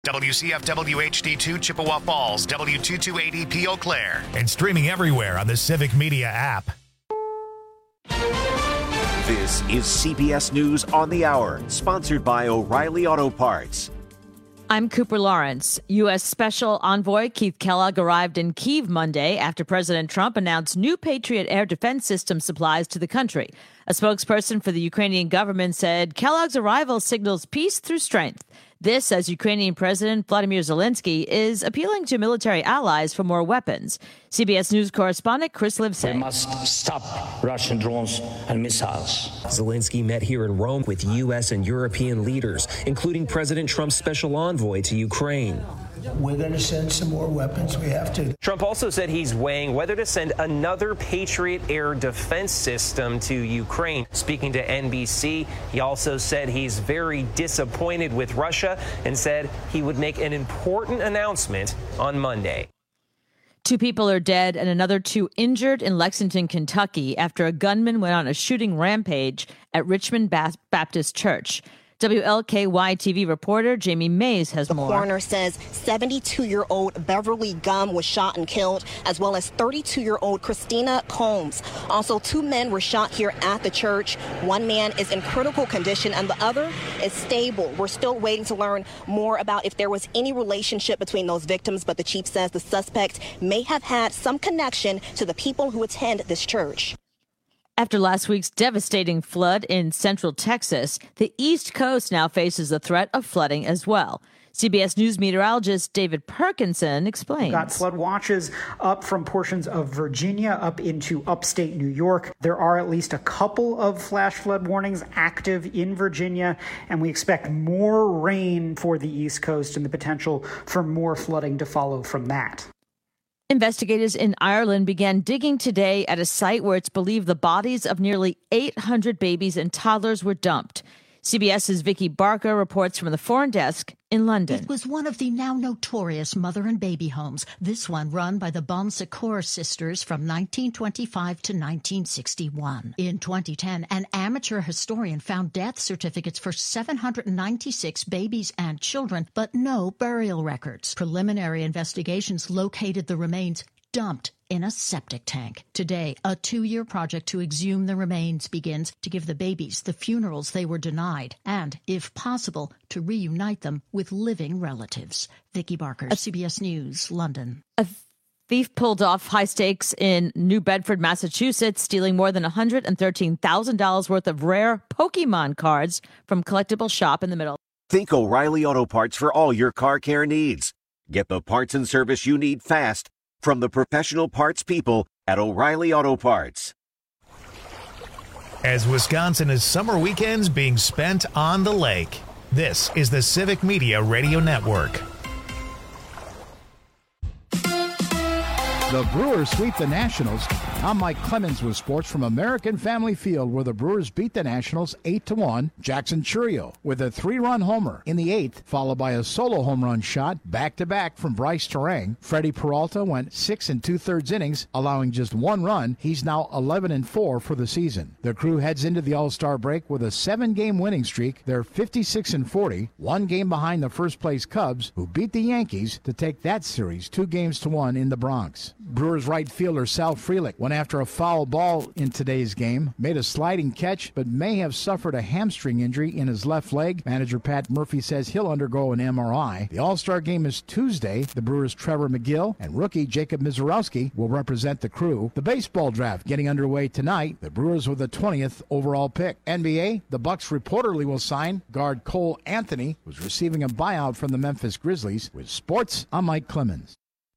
WCFW HD2 Chippewa Falls, W228EP Eau Claire. And streaming everywhere on the Civic Media app. This is CBS News on the Hour, sponsored by O'Reilly Auto Parts. I'm Cooper Lawrence. U.S. Special Envoy Keith Kellogg arrived in Kyiv Monday after President Trump announced new Patriot air defense system supplies to the country. A spokesperson for the Ukrainian government said Kellogg's arrival signals peace through strength. This, as Ukrainian President Vladimir Zelensky is appealing to military allies for more weapons. CBS News correspondent Chris Livesay. We must stop Russian drones and missiles. Zelensky met here in Rome with U.S. and European leaders, including President Trump's special envoy to Ukraine. We're going to send some more weapons. We have to. Trump also said he's weighing whether to send another Patriot air defense system to Ukraine. Speaking to NBC, he also said he's very disappointed with Russia and said he would make an important announcement on Monday. 2 people are dead and another 2 injured in Lexington, Kentucky, after a gunman went on a shooting rampage at Richmond Baptist Church. WLKY TV reporter Jamie Mays has more. The coroner says 72-year-old Beverly Gum was shot and killed, as well as 32-year-old Christina Combs. Also, 2 men were shot here at the church. 1 man is in critical condition and the other is stable. We're still waiting to learn more about if there was any relationship between those victims, but the chief says the suspect may have had some connection to the people who attend this church. After last week's devastating flood in central Texas, the East Coast now faces the threat of flooding as well. CBS News meteorologist David Perkinson explains. We've got flood watches up from portions of Virginia up into upstate New York. There are at least a couple of flash flood warnings active in Virginia, and we expect more rain for the East Coast and the potential for more flooding to follow from that. Investigators in Ireland began digging today at a site where it's believed the bodies of nearly 800 babies and toddlers were dumped. CBS's Vicky Barker reports from the Foreign Desk in London. It was one of the now notorious mother and baby homes, this one run by the Bon Secours sisters from 1925 to 1961. In 2010, an amateur historian found death certificates for 796 babies and children, but no burial records. Preliminary investigations located the remains dumped in a septic tank. Today, a 2-year project to exhume the remains begins to give the babies the funerals they were denied and, if possible, to reunite them with living relatives. Vicky Barker, CBS News, London. A thief pulled off high stakes in New Bedford, Massachusetts, stealing more than $113,000 worth of rare Pokemon cards from collectible shop in the middle. Think O'Reilly Auto Parts for all your car care needs. Get the parts and service you need fast from the professional parts people at O'Reilly Auto Parts. As Wisconsin is summer weekends being spent on the lake, this is the Civic Media Radio Network. The Brewers sweep the Nationals. I'm Mike Clemens with sports from American Family Field, where the Brewers beat the Nationals 8-1. Jackson Churio with a 3-run homer in the 8th, followed by a solo home run shot back-to-back from Bryce Terang. Freddie Peralta went 6 2/3 innings, allowing just 1 run. He's now 11-4 for the season. The Crew heads into the All-Star break with a 7-game winning streak. They're 56-40, 1 game behind the first-place Cubs, who beat the Yankees to take that series 2-1 in the Bronx. Brewers right fielder Sal Frelick went after a foul ball in today's game, made a sliding catch, but may have suffered a hamstring injury in his left leg. Manager Pat Murphy says he'll undergo an MRI. The All-Star game is Tuesday. The Brewers' Trevor McGill and rookie Jacob Mizorowski will represent the Crew. The baseball draft getting underway tonight. The Brewers with the 20th overall pick. NBA, the Bucks reportedly will sign guard Cole Anthony, who's receiving a buyout from the Memphis Grizzlies. With sports, I'm Mike Clemens.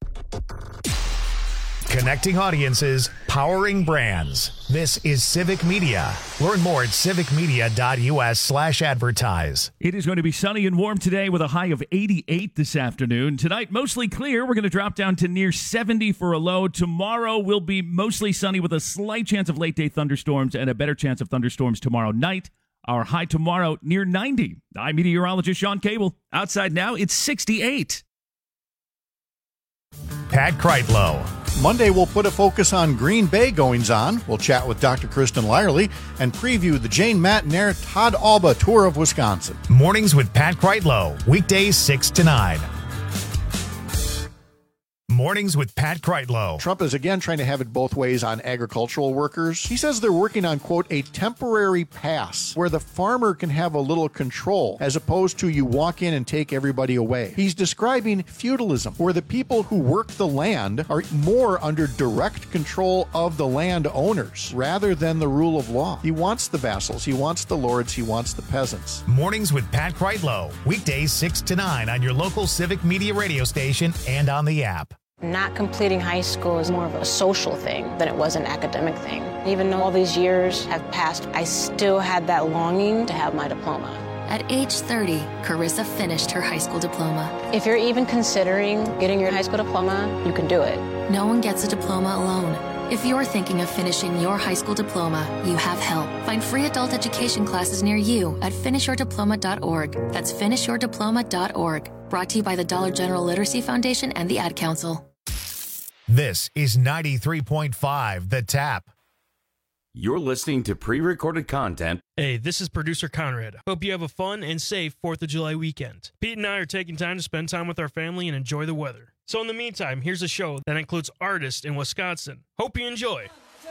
Connecting audiences, powering brands. This is Civic Media. Learn more at civicmedia.us/advertise. It is going to be sunny and warm today with a high of 88 this afternoon. Tonight, mostly clear. We're going to drop down to near 70 for a low. Tomorrow will be mostly sunny with a slight chance of late-day thunderstorms and a better chance of thunderstorms tomorrow night. Our high tomorrow near 90. I'm meteorologist Sean Cable. Outside now, it's 68. Pat Kreitlow. Monday, we'll put a focus on Green Bay goings-on. We'll chat with Dr. Kristen Lyerly and preview the Jane Matnair Todd Alba Tour of Wisconsin. Mornings with Pat Kreitlow, weekdays 6 to 9. Mornings with Pat Kreitlow. Trump is again trying to have it both ways on agricultural workers. He says they're working on, quote, a temporary pass where the farmer can have a little control as opposed to you walk in and take everybody away. He's describing feudalism, where the people who work the land are more under direct control of the land owners rather than the rule of law. He wants the vassals, he wants the lords, he wants the peasants. Mornings with Pat Kreitlow, weekdays 6 to 9 on your local Civic Media radio station and on the app. Not completing high school is more of a social thing than it was an academic thing. Even though all these years have passed, I still had that longing to have my diploma. At age 30, Carissa finished her high school diploma. If you're even considering getting your high school diploma, you can do it. No one gets a diploma alone. If you're thinking of finishing your high school diploma, you have help. Find free adult education classes near you at finishyourdiploma.org. That's finishyourdiploma.org. Brought to you by the Dollar General Literacy Foundation and the Ad Council. This is 93.5 The Tap. You're listening to pre-recorded content. Hey, this is producer Conrad. Hope you have a fun and safe 4th of July weekend. Pete and I are taking time to spend time with our family and enjoy the weather. So in the meantime, here's a show that includes artists in Wisconsin. Hope you enjoy.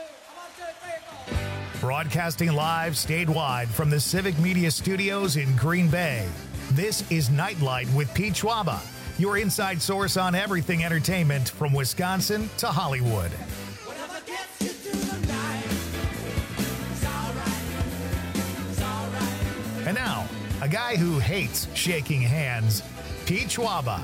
Broadcasting live statewide from the Civic Media Studios in Green Bay. This is Nightlight with Pete Schwaba, your inside source on everything entertainment from Wisconsin to Hollywood. And now, a guy who hates shaking hands, Pete Schwaba.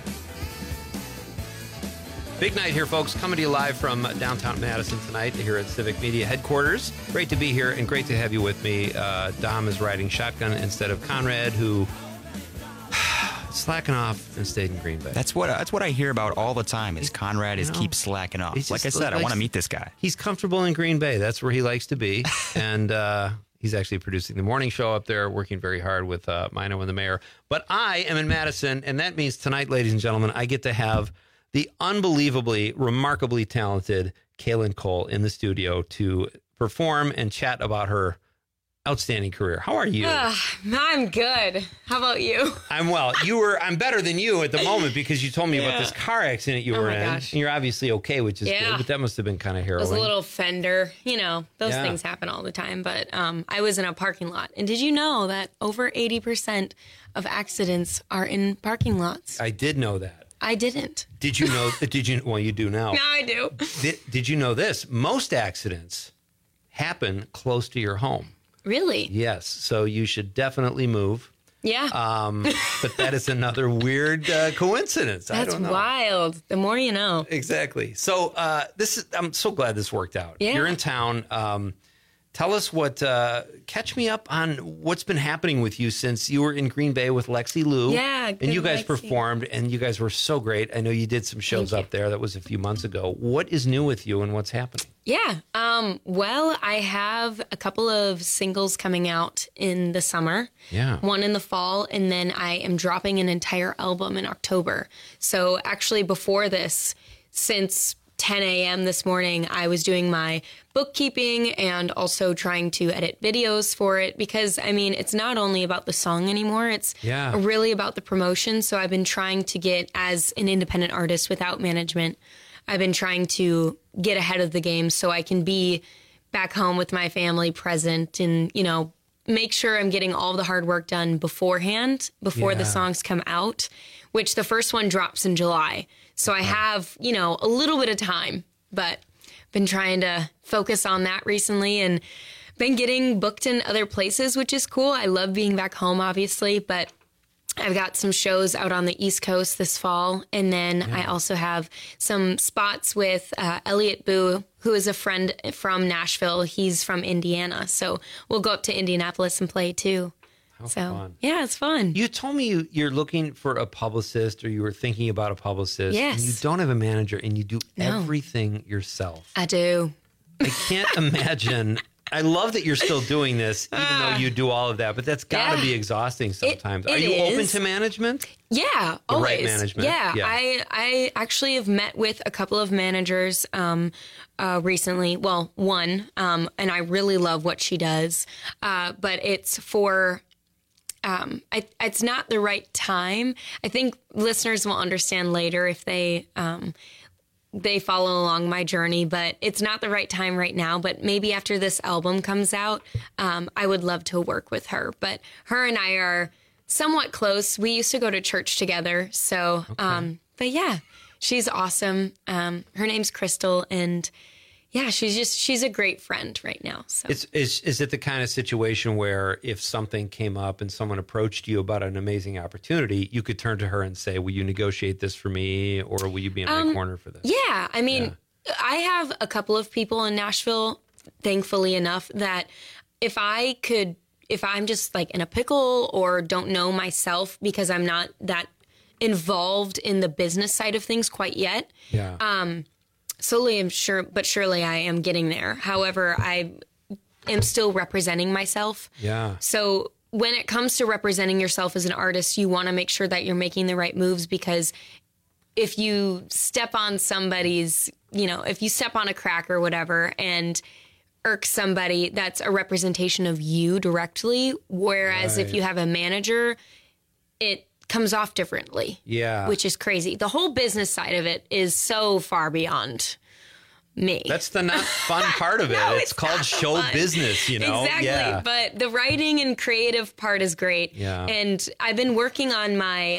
Big night here, folks. Coming to you live from downtown Madison tonight here at Civic Media headquarters. Great to be here and great to have you with me. Dom is riding shotgun instead of Conrad, who slacking off and stayed in Green Bay. That's what I hear about all the time is Conrad keeps slacking off. Like I said, I want to meet this guy. He's comfortable in Green Bay. That's where he likes to be. And he's actually producing the morning show up there, working very hard with Mino and the mayor. But I am in Madison, and that means tonight, ladies and gentlemen, I get to have the unbelievably, remarkably talented Kaylin Cole in the studio to perform and chat about her outstanding career. How are you? I'm good. How about you? I'm well. I'm better than you at the moment because you told me about this car accident you were in. Gosh. And you're obviously okay, which is good, but that must have been kind of harrowing. It was a little fender. Those things happen all the time. But I was in a parking lot. And did you know that over 80% of accidents are in parking lots? I did know that. I didn't. Did you know? Well, you do now. Now I do. Did you know this? Most accidents happen close to your home. Really? Yes. So you should definitely move. Yeah. But that is another weird coincidence. That's I don't know. Wild. The more you know. Exactly. So I'm so glad this worked out. Yeah. You're in town. Tell us catch me up on what's been happening with you since you were in Green Bay with Lexi Lou. Yeah. And you guys performed, and you guys were so great. I know you did some shows up there. That was a few months ago. What is new with you and what's happening? Yeah. Well, I have a couple of singles coming out in the summer. Yeah. One in the fall, and then I am dropping an entire album in October. So actually before this, since 10 a.m. this morning, I was doing my bookkeeping and also trying to edit videos for it because, it's not only about the song anymore. It's really about the promotion. So I've been trying to get, as an independent artist without management, I've been trying to get ahead of the game so I can be back home with my family present and, make sure I'm getting all the hard work done beforehand, before the songs come out, which the first one drops in July. So I have, a little bit of time, but been trying to focus on that recently and been getting booked in other places, which is cool. I love being back home, obviously, but I've got some shows out on the East Coast this fall. And then I also have some spots with Elliot Boo, who is a friend from Nashville. He's from Indiana. So we'll go up to Indianapolis and play too. How fun. Yeah, it's fun. You told me you're looking for a publicist, or you were thinking about a publicist. Yes. And you don't have a manager, and you do everything yourself. I do. I can't imagine I love that you're still doing this, even though you do all of that, but that's got to be exhausting sometimes. Are you open to management? Yeah, the always. Right management. Yeah. I actually have met with a couple of managers recently. Well, one, and I really love what she does, but it's for. It's not the right time. I think listeners will understand later if they follow along my journey, but it's not the right time right now. But maybe after this album comes out, I would love to work with her. But her and I are somewhat close. We used to go to church together. So, but yeah, she's awesome. Her name's Crystal, and yeah, she's a great friend right now. So is it the kind of situation where if something came up and someone approached you about an amazing opportunity, you could turn to her and say, will you negotiate this for me, or will you be in my corner for this? Yeah. I mean, I have a couple of people in Nashville, thankfully enough, that if I'm just like in a pickle or don't know myself because I'm not that involved in the business side of things quite yet. Yeah. Slowly, I'm sure, but surely I am getting there. However, I am still representing myself. Yeah. So when it comes to representing yourself as an artist, you want to make sure that you're making the right moves, because if you step on somebody's, if you step on a crack or whatever and irk somebody, that's a representation of you directly. Whereas if you have a manager, it comes off differently. Yeah. Which is crazy. The whole business side of it is so far beyond me. That's the not fun part of it. No, it's called show business, Exactly. Yeah. But the writing and creative part is great. Yeah. And I've been working on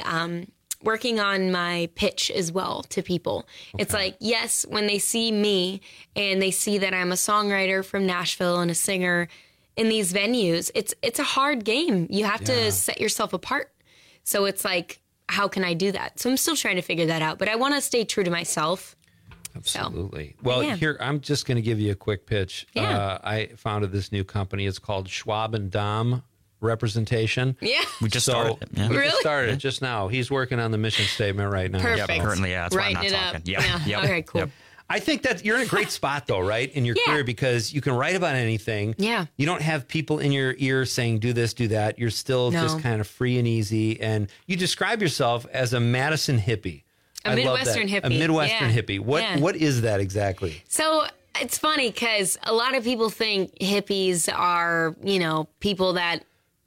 my pitch as well to people. Okay. It's like, yes, when they see me and they see that I'm a songwriter from Nashville and a singer in these venues, it's a hard game. You have to set yourself apart. So it's like, how can I do that? So I'm still trying to figure that out, but I want to stay true to myself. Absolutely. Well, here, I'm just going to give you a quick pitch. Yeah. I founded this new company. It's called Schwab and Dom Representation. Yeah. We just started it. Yeah. We Really? just started it just now. He's working on the mission statement right now. Perfect. Yeah, currently, that's why I'm not Writing it talking. up. Yep. Yeah. Okay, cool. Yep. I think that you're in a great spot, though, right, in your career, because you can write about anything. Yeah. You don't have people in your ear saying, do this, do that. You're still just kind of free and easy. And you describe yourself as a Madison hippie. A Midwestern hippie. A Midwestern hippie. What is that exactly? So it's funny because a lot of people think hippies are, people that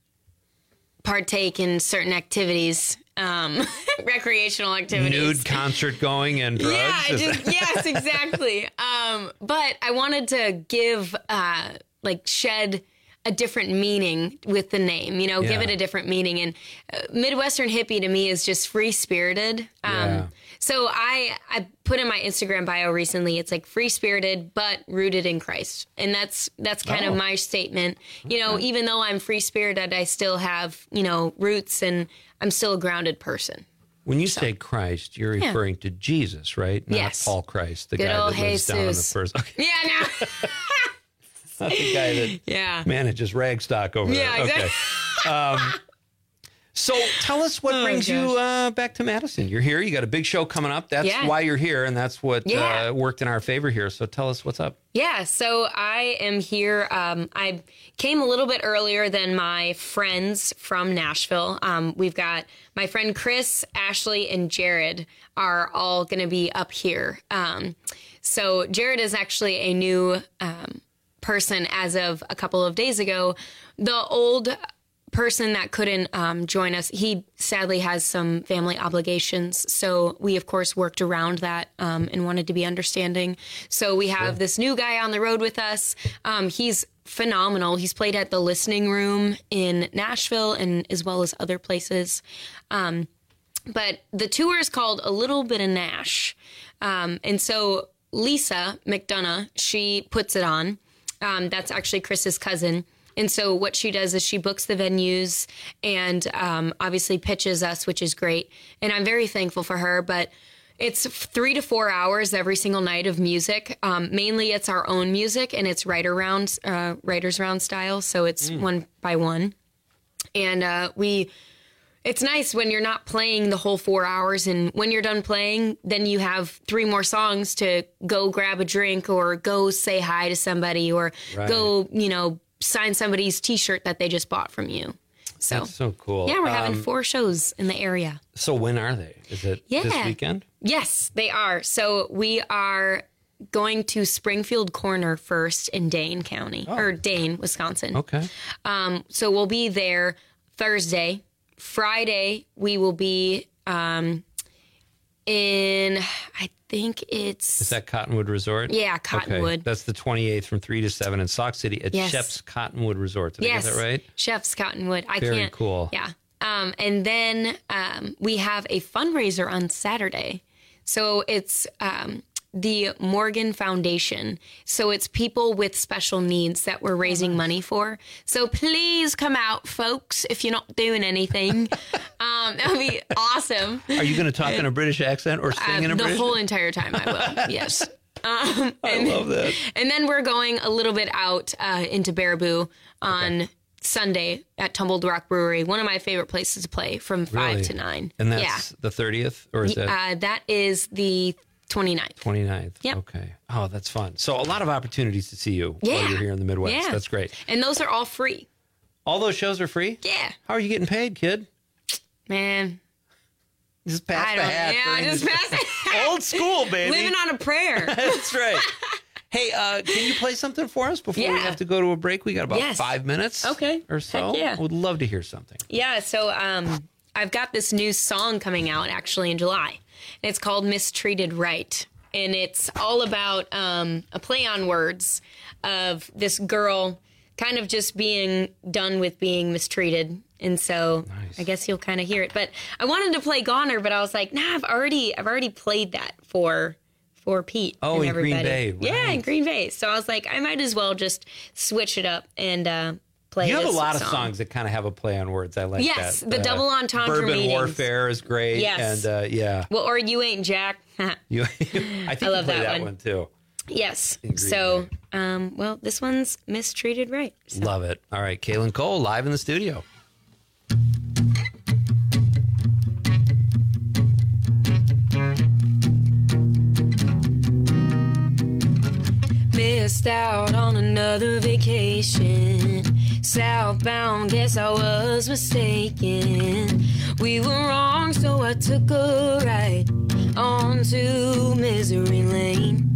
partake in certain activities. Recreational activities, nude concert going and drugs. Yes, exactly. But I wanted to give, shed a different meaning with the name, give it a different meaning. And Midwestern hippie to me is just free spirited. So I put in my Instagram bio recently, it's like free spirited, but rooted in Christ. And that's kind of my statement. Even though I'm free spirited, I still have, roots, and I'm still a grounded person. When you say Christ, you're referring to Jesus, right? Not Paul Christ, the Good guy old that lives down on the first. Okay. Yeah, no. Not the guy that manages Ragstock over there. Exactly. Okay. So tell us what brings you back to Madison. You're here. You got a big show coming up. That's why you're here, and that's what worked in our favor here. So tell us what's up. Yeah, so I am here. I came a little bit earlier than my friends from Nashville. We've got my friend Chris, Ashley, and Jared are all going to be up here. So Jared is actually a new person as of a couple of days ago. The old person that couldn't join us, he sadly has some family obligations. So we, of course, worked around that and wanted to be understanding. So we have this new guy on the road with us. He's phenomenal. He's played at the Listening Room in Nashville and as well as other places. But the tour is called A Little Bit of Nash. And so Lisa McDonough, she puts it on. That's actually Chris's cousin. And so what she does is she books the venues and obviously pitches us, which is great. And I'm very thankful for her. But it's 3 to 4 hours every single night of music. Mainly it's our own music, and it's writers round style. So it's one by one. And It's nice when you're not playing the whole 4 hours, and when you're done playing, then you have 3 more songs to go grab a drink or go say hi to somebody or go, sign somebody's T-shirt that they just bought from you. So that's so cool. Yeah, we're having 4 shows in the area. So when are they? Is it this weekend? Yes, they are. So we are going to Springfield Corner first in Dane County, or Dane, Wisconsin. Okay. So we'll be there Thursday. Friday, we will be in, I think it's... Is that Cottonwood Resort? Yeah, Cottonwood. Okay. That's the 28th from 3 to 7 in Sauk City at Chef's Cottonwood Resort. Did I get that right? Chef's Cottonwood. Very cool. Yeah. And then we have a fundraiser on Saturday. So it's the Morgan Foundation. So it's people with special needs that we're raising money for. So please come out, folks, if you're not doing anything. That would be awesome. Are you going to talk in a British accent or sing in a British? The whole entire time I will, yes. I love that. And then we're going a little bit out into Baraboo on Sunday at Tumbled Rock Brewery, one of my favorite places to play from 5 to 9. And that's the 30th? Or is that? That is the 29th. 29th. Yep. Okay. Oh, that's fun. So a lot of opportunities to see you while you're here in the Midwest. Yeah. That's great. And those are all free. All those shows are free? Yeah. How are you getting paid, kid? Man. Just pass the hat. Yeah, just pass the hat. Old school, baby. Living on a prayer. That's right. Hey, can you play something for us before we have to go to a break? We got about 5 minutes or so. Heck yeah. I would love to hear something. Yeah, so I've got this new song coming out actually in July. It's called Mistreated Right. And it's all about a play on words of this girl kind of just being done with being mistreated. And so I guess you'll kind of hear it. But I wanted to play Goner, but I was like, nah, I've already played that for Pete and everybody. Green Bay. Right. Yeah, in Green Bay. So I was like, I might as well just switch it up and play You this have a lot song. of songs that kind of have a play on words. I like that. Yes, the double entendre Bourbon meanings. Warfare is great. Yes. And yeah. Well, or You Ain't Jack. I think I love you play that one too. Yes. So, well, this one's Mistreated Right. So. Love it. All right, Kaylin Cole live in the studio. Missed out on another vacation. Southbound, guess I was mistaken. We were wrong, so I took a ride onto Misery Lane.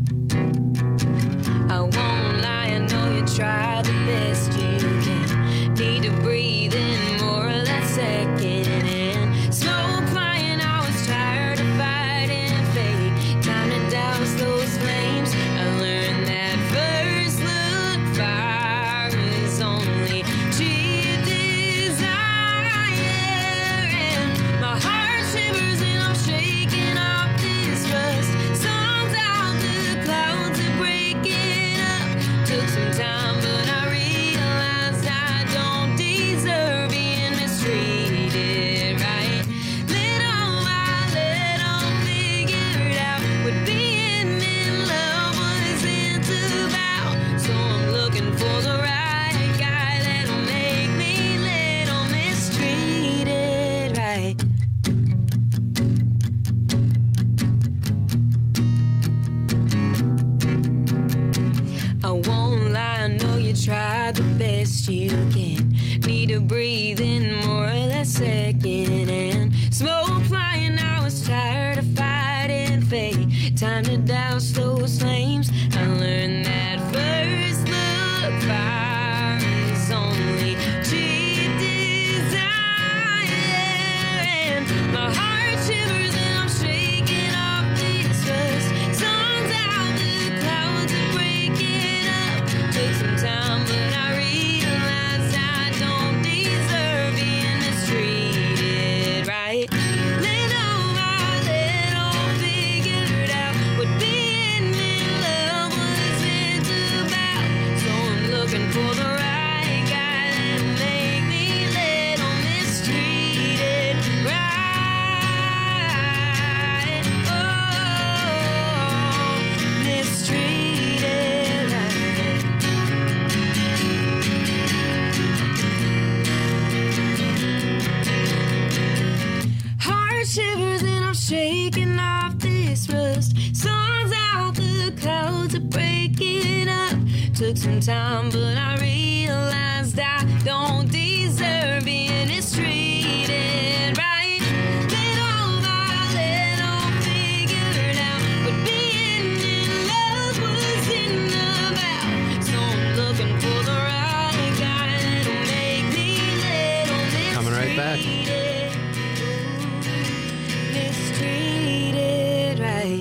I won't lie, I know you tried the best you can. Need to breathe in more or less second. And smoke flying, I was tired of fighting fate. Time to douse those flames. I learned that first look fire is only cheap desire. And my heart shivers and I'm shaking off this rust. Sun's out, the clouds are breaking up. Took some time, but I realized I don't deserve being mistreated right. Little by little, figured out what being in love wasn't about. So I'm looking for the right guy that'll make me little mistreated right. I won't lie, I know you tried the best you can. Need to breathe in more or less second. And smoke flying, I was tired of fighting fate. Time to douse those flames. I learned that first look fire is only cheap desire. And my heart shivers and I'm shaking off this rust. Sun's out, the clouds are breaking up. Took some time, but I realized I don't deserve being mistreated right. Little by little, figured out what shaking off this rust. Songs out, the clouds are breaking up. Took some time, but I realized I don't deserve being mistreated right. Little by little figured out what being in love wasn't about. So I'm looking for the right guy that'll make me little mistreated. Coming right back. Mistreated right.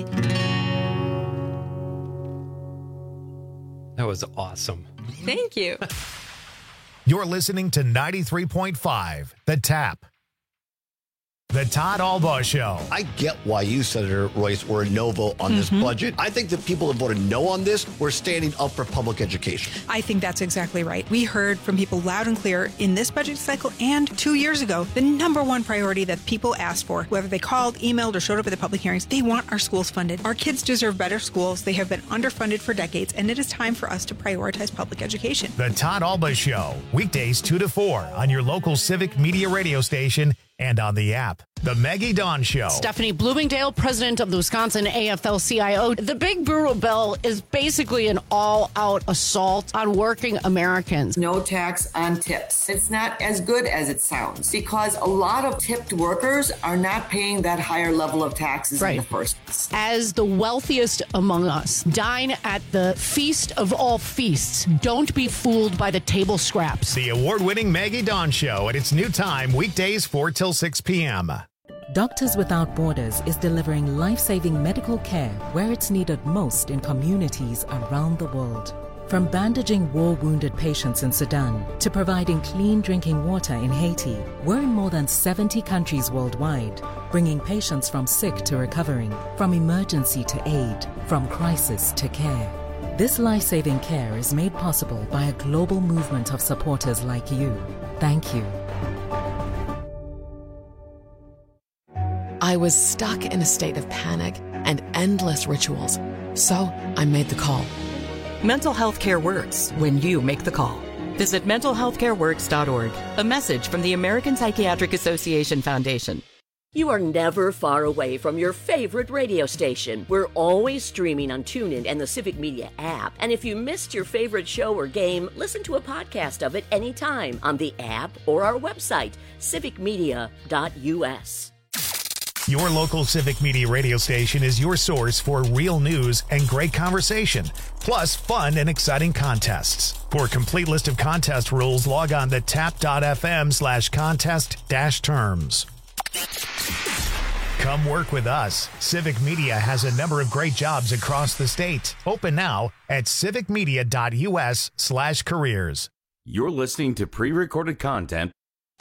That was awesome. Thank you. You're listening to 93.5 The Tap. The Todd Albaugh Show. I get why you, Senator Royce, were a no vote on this budget. I think the people that voted no on this were standing up for public education. I think that's exactly right. We heard from people loud and clear in this budget cycle and 2 years ago, the number one priority that people asked for, whether they called, emailed, or showed up at the public hearings, they want our schools funded. Our kids deserve better schools. They have been underfunded for decades, and it is time for us to prioritize public education. The Todd Albaugh Show, weekdays 2 to 4 on your local Civic Media radio station and on the app. The Maggie Dawn Show. Stephanie Bloomingdale, president of the Wisconsin AFL-CIO. The big brewer bill is basically an all-out assault on working Americans. No tax on tips. It's not as good as it sounds because a lot of tipped workers are not paying that higher level of taxes in the first place. As the wealthiest among us, dine at the feast of all feasts. Don't be fooled by the table scraps. The award-winning Maggie Dawn Show at its new time, weekdays 4 till 6 p.m. Doctors Without Borders is delivering life-saving medical care where it's needed most in communities around the world. From bandaging war-wounded patients in Sudan to providing clean drinking water in Haiti, we're in more than 70 countries worldwide, bringing patients from sick to recovering, from emergency to aid, from crisis to care. This life-saving care is made possible by a global movement of supporters like you. Thank you. I was stuck in a state of panic and endless rituals, so I made the call. Mental health care works when you make the call. Visit mentalhealthcareworks.org. A message from the American Psychiatric Association Foundation. You are never far away from your favorite radio station. We're always streaming on TuneIn and the Civic Media app. And if you missed your favorite show or game, listen to a podcast of it anytime on the app or our website, civicmedia.us. Your local Civic Media radio station is your source for real news and great conversation, plus fun and exciting contests. For a complete list of contest rules, log on to tap.fm/contest-terms. Come work with us. Civic Media has a number of great jobs across the state. Open now at civicmedia.us/careers. You're listening to pre-recorded content.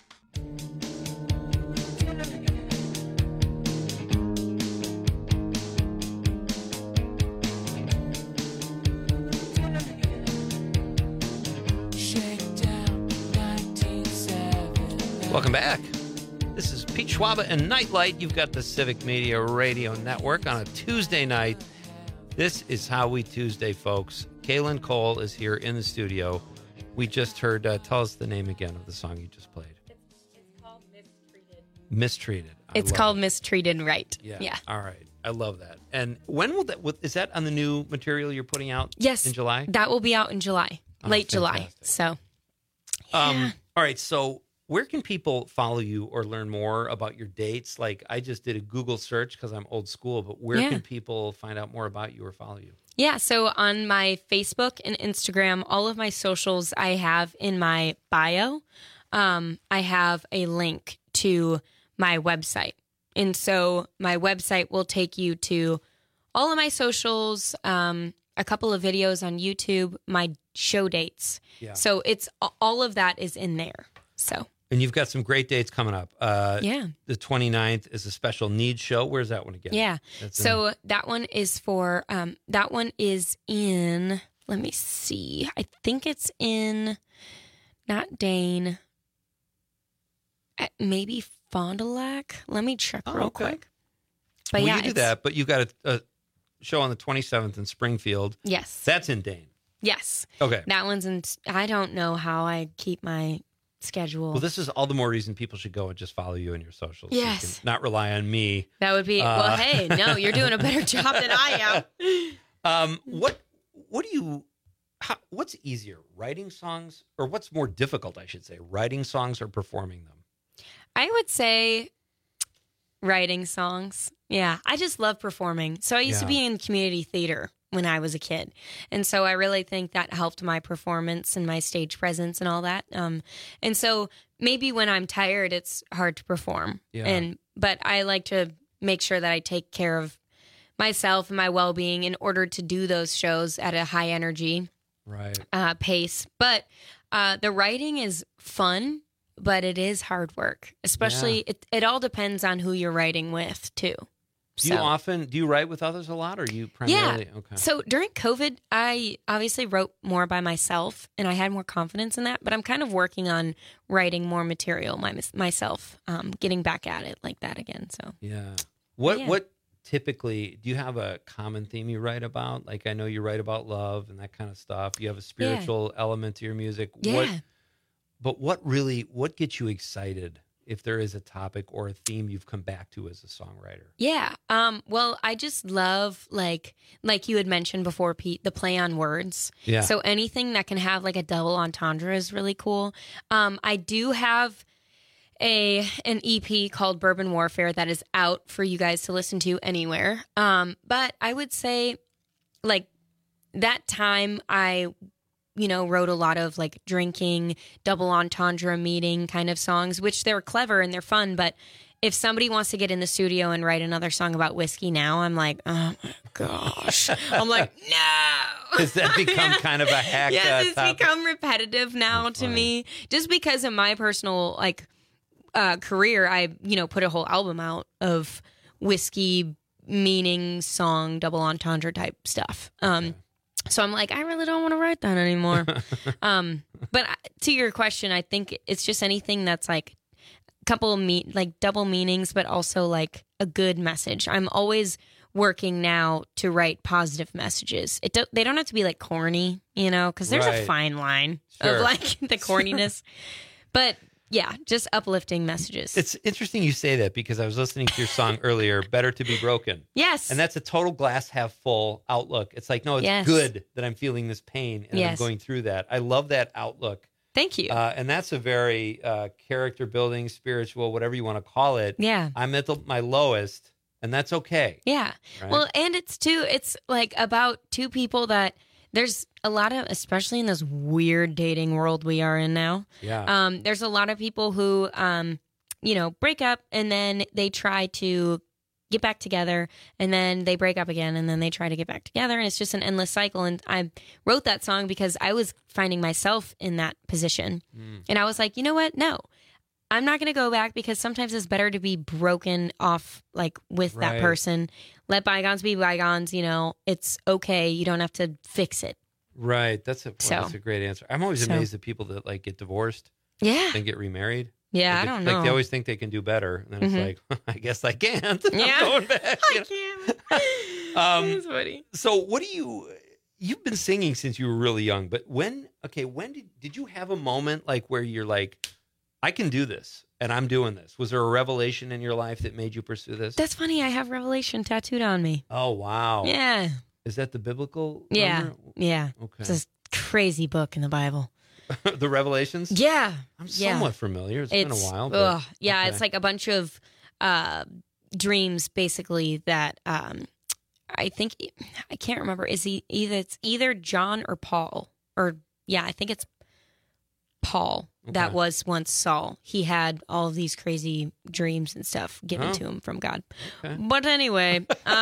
Welcome back. This is Pete Schwaba and Nightlight. You've got the Civic Media Radio Network on a Tuesday night. This is How We Tuesday, folks. Kaylin Cole is here in the studio. We just heard, tell us the name again of the song you just played. It's called Mistreated. Mistreated. It's called Mistreated Right. Yeah. All right. I love that. And when will that, is that on the new material you're putting out? Yes. In July? That will be out in July, late fantastic. July. So, all right. So, where can people follow you or learn more about your dates? Like, I just did a Google search because I'm old school, but where can people find out more about you or follow you? Yeah, so on my Facebook and Instagram, all of my socials I have in my bio. I have a link to my website. And so my website will take you to all of my socials, a couple of videos on YouTube, my show dates. Yeah. So it's all of that is in there. So. And you've got some great dates coming up. The 29th is a special needs show. Where's that one again? Yeah. So that one is for, that one is in, let me see. I think it's in, not Dane, maybe Fond du Lac. Let me check real quick. But you do that, but you've got a show on the 27th in Springfield. Yes. That's in Dane. Yes. Okay. That one's in, I don't know how I keep my schedule. Well, this is all the more reason people should go and just follow you in your socials. Yes. So you can not rely on me. That would be, well, hey, no, you're doing a better job than I am. What's easier, writing songs, or what's more difficult, I should say, writing songs or performing them? I would say writing songs. Yeah, I just love performing. So I used to be in community theater when I was a kid. And so I really think that helped my performance and my stage presence and all that. And so maybe when I'm tired, it's hard to perform. Yeah. But I like to make sure that I take care of myself and my well-being in order to do those shows at a high energy pace. But the writing is fun, but it is hard work. Especially, it all depends on who you're writing with, too. Do you write with others a lot, or are you primarily? Yeah. Okay. So during COVID, I obviously wrote more by myself, and I had more confidence in that. But I'm kind of working on writing more material myself, getting back at it like that again. So what typically, do you have a common theme you write about? Like, I know you write about love and that kind of stuff. You have a spiritual element to your music. Yeah. What gets you excited if there is a topic or a theme you've come back to as a songwriter? Yeah. Well, I just love, like you had mentioned before, Pete, the play on words. Yeah. So anything that can have like a double entendre is really cool. I do have an EP called Bourbon Warfare that is out for you guys to listen to anywhere. But I would say, like, that time I wrote a lot of like drinking, double entendre meaning kind of songs, which they're clever and they're fun. But if somebody wants to get in the studio and write another song about whiskey now, I'm like, oh my gosh. I'm like, no. Has that become kind of a hack? Yes, it's become repetitive now to me. Just because of my personal career, I, put a whole album out of whiskey meaning song, double entendre type stuff. So I'm like, I really don't want to write that anymore. But to your question, I think it's just anything that's like a couple of double meanings, but also like a good message. I'm always working now to write positive messages. They don't have to be like corny, because there's a fine line of like the corniness. But yeah, just uplifting messages. It's interesting you say that because I was listening to your song earlier, Better to Be Broken. Yes. And that's a total glass half full outlook. It's like, no, it's good that I'm feeling this pain and I'm going through that. I love that outlook. Thank you. And that's a very character building, spiritual, whatever you want to call it. Yeah. I'm at my lowest, and that's okay. Yeah. Right? Well, and it's like about two people that there's a lot of, especially in this weird dating world we are in now. Yeah. There's a lot of people who, break up and then they try to get back together and then they break up again and then they try to get back together. And it's just an endless cycle. And I wrote that song because I was finding myself in that position. And I was like, you know what? No, I'm not going to go back because sometimes it's better to be broken off like with that person. Let bygones be bygones. It's okay. You don't have to fix it. Right. That's a great answer. I'm always amazed at people that like get divorced. Yeah. And get remarried. Yeah, I don't know. Like they always think they can do better. And then it's like, I guess I can't. Yeah. I'm going back. I can't. That's funny. So you've been singing since you were really young, but when did you have a moment like where you're like, I can do this and I'm doing this? Was there a revelation in your life that made you pursue this? That's funny. I have Revelation tattooed on me. Oh, wow. Yeah. Is that the biblical number? Yeah. Okay. It's this crazy book in the Bible. The Revelations? Yeah. I'm somewhat familiar. It's been a while. But, It's like a bunch of dreams, basically, that I think, I can't remember. It's either John or Paul. I think it's Paul that was once Saul. He had all of these crazy dreams and stuff given to him from God. Okay. But anyway,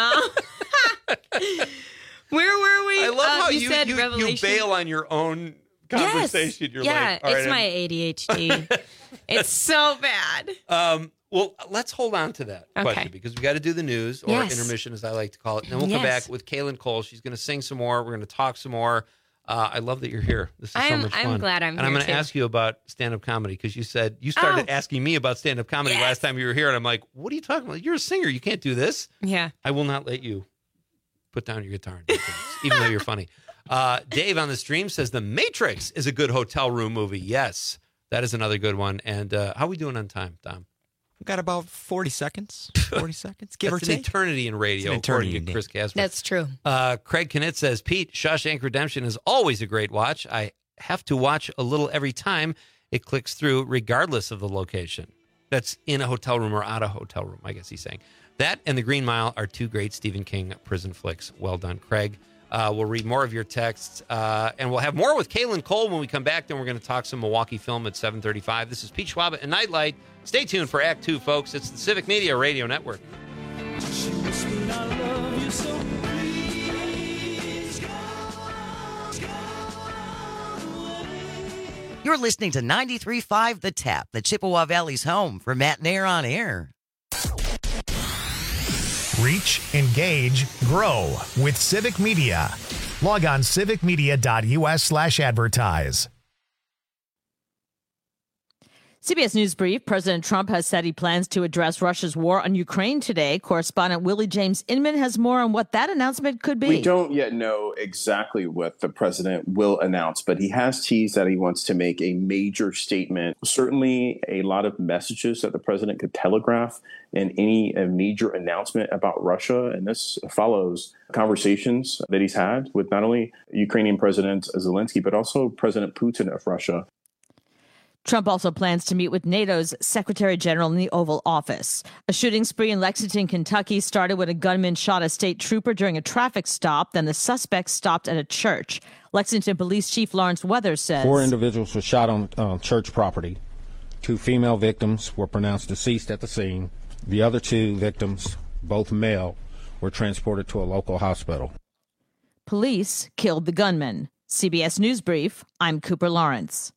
where were we? I love how you said you bail on your own conversation. Yes. You're like, all right, it's my ADHD. It's so bad. Well, let's hold on to that question because we got to do the news or intermission, as I like to call it. And then we'll come back with Kaylin Cole. She's going to sing some more. We're going to talk some more. I love that you're here. This is so much fun. I'm glad I'm here. And I'm going to ask you about stand-up comedy because you said you started asking me about stand-up comedy last time you were here. And I'm like, what are you talking about? You're a singer. You can't do this. Yeah. I will not let you put down your guitar and do things, even though you're funny. Dave on the stream says The Matrix is a good hotel room movie. Yes. That is another good one. And how are we doing on time, Dom? We've got about 40 seconds. 40 seconds, give or take. That's an eternity in radio, according to Chris Casper. That's true. Craig Knit says, Pete, Shawshank Redemption is always a great watch. I have to watch a little every time it clicks through, regardless of the location. That's in a hotel room or out of a hotel room, I guess he's saying. That and The Green Mile are two great Stephen King prison flicks. Well done, Craig. We'll read more of your texts, and we'll have more with Kaylin Cole when we come back. Then we're going to talk some Milwaukee film at 7:35. This is Pete Schwaba and Nightlight. Stay tuned for Act 2, folks. It's the Civic Media Radio Network. You're listening to 93.5 The Tap, the Chippewa Valley's home for Matt Nair on Air. Reach, engage, grow with Civic Media. Log on civicmedia.us/advertise. CBS News Brief. President Trump has said he plans to address Russia's war on Ukraine today. Correspondent Willie James Inman has more on what that announcement could be. We don't yet know exactly what the president will announce, but he has teased that he wants to make a major statement. Certainly a lot of messages that the president could telegraph in any major announcement about Russia. And this follows conversations that he's had with not only Ukrainian President Zelensky, but also President Putin of Russia. Trump also plans to meet with NATO's Secretary General in the Oval Office. A shooting spree in Lexington, Kentucky started when a gunman shot a state trooper during a traffic stop. Then the suspect stopped at a church. Lexington Police Chief Lawrence Weathers says 4 individuals were shot on church property. 2 female victims were pronounced deceased at the scene. The other 2 victims, both male, were transported to a local hospital. Police killed the gunman. CBS News Brief, I'm Cooper Lawrence.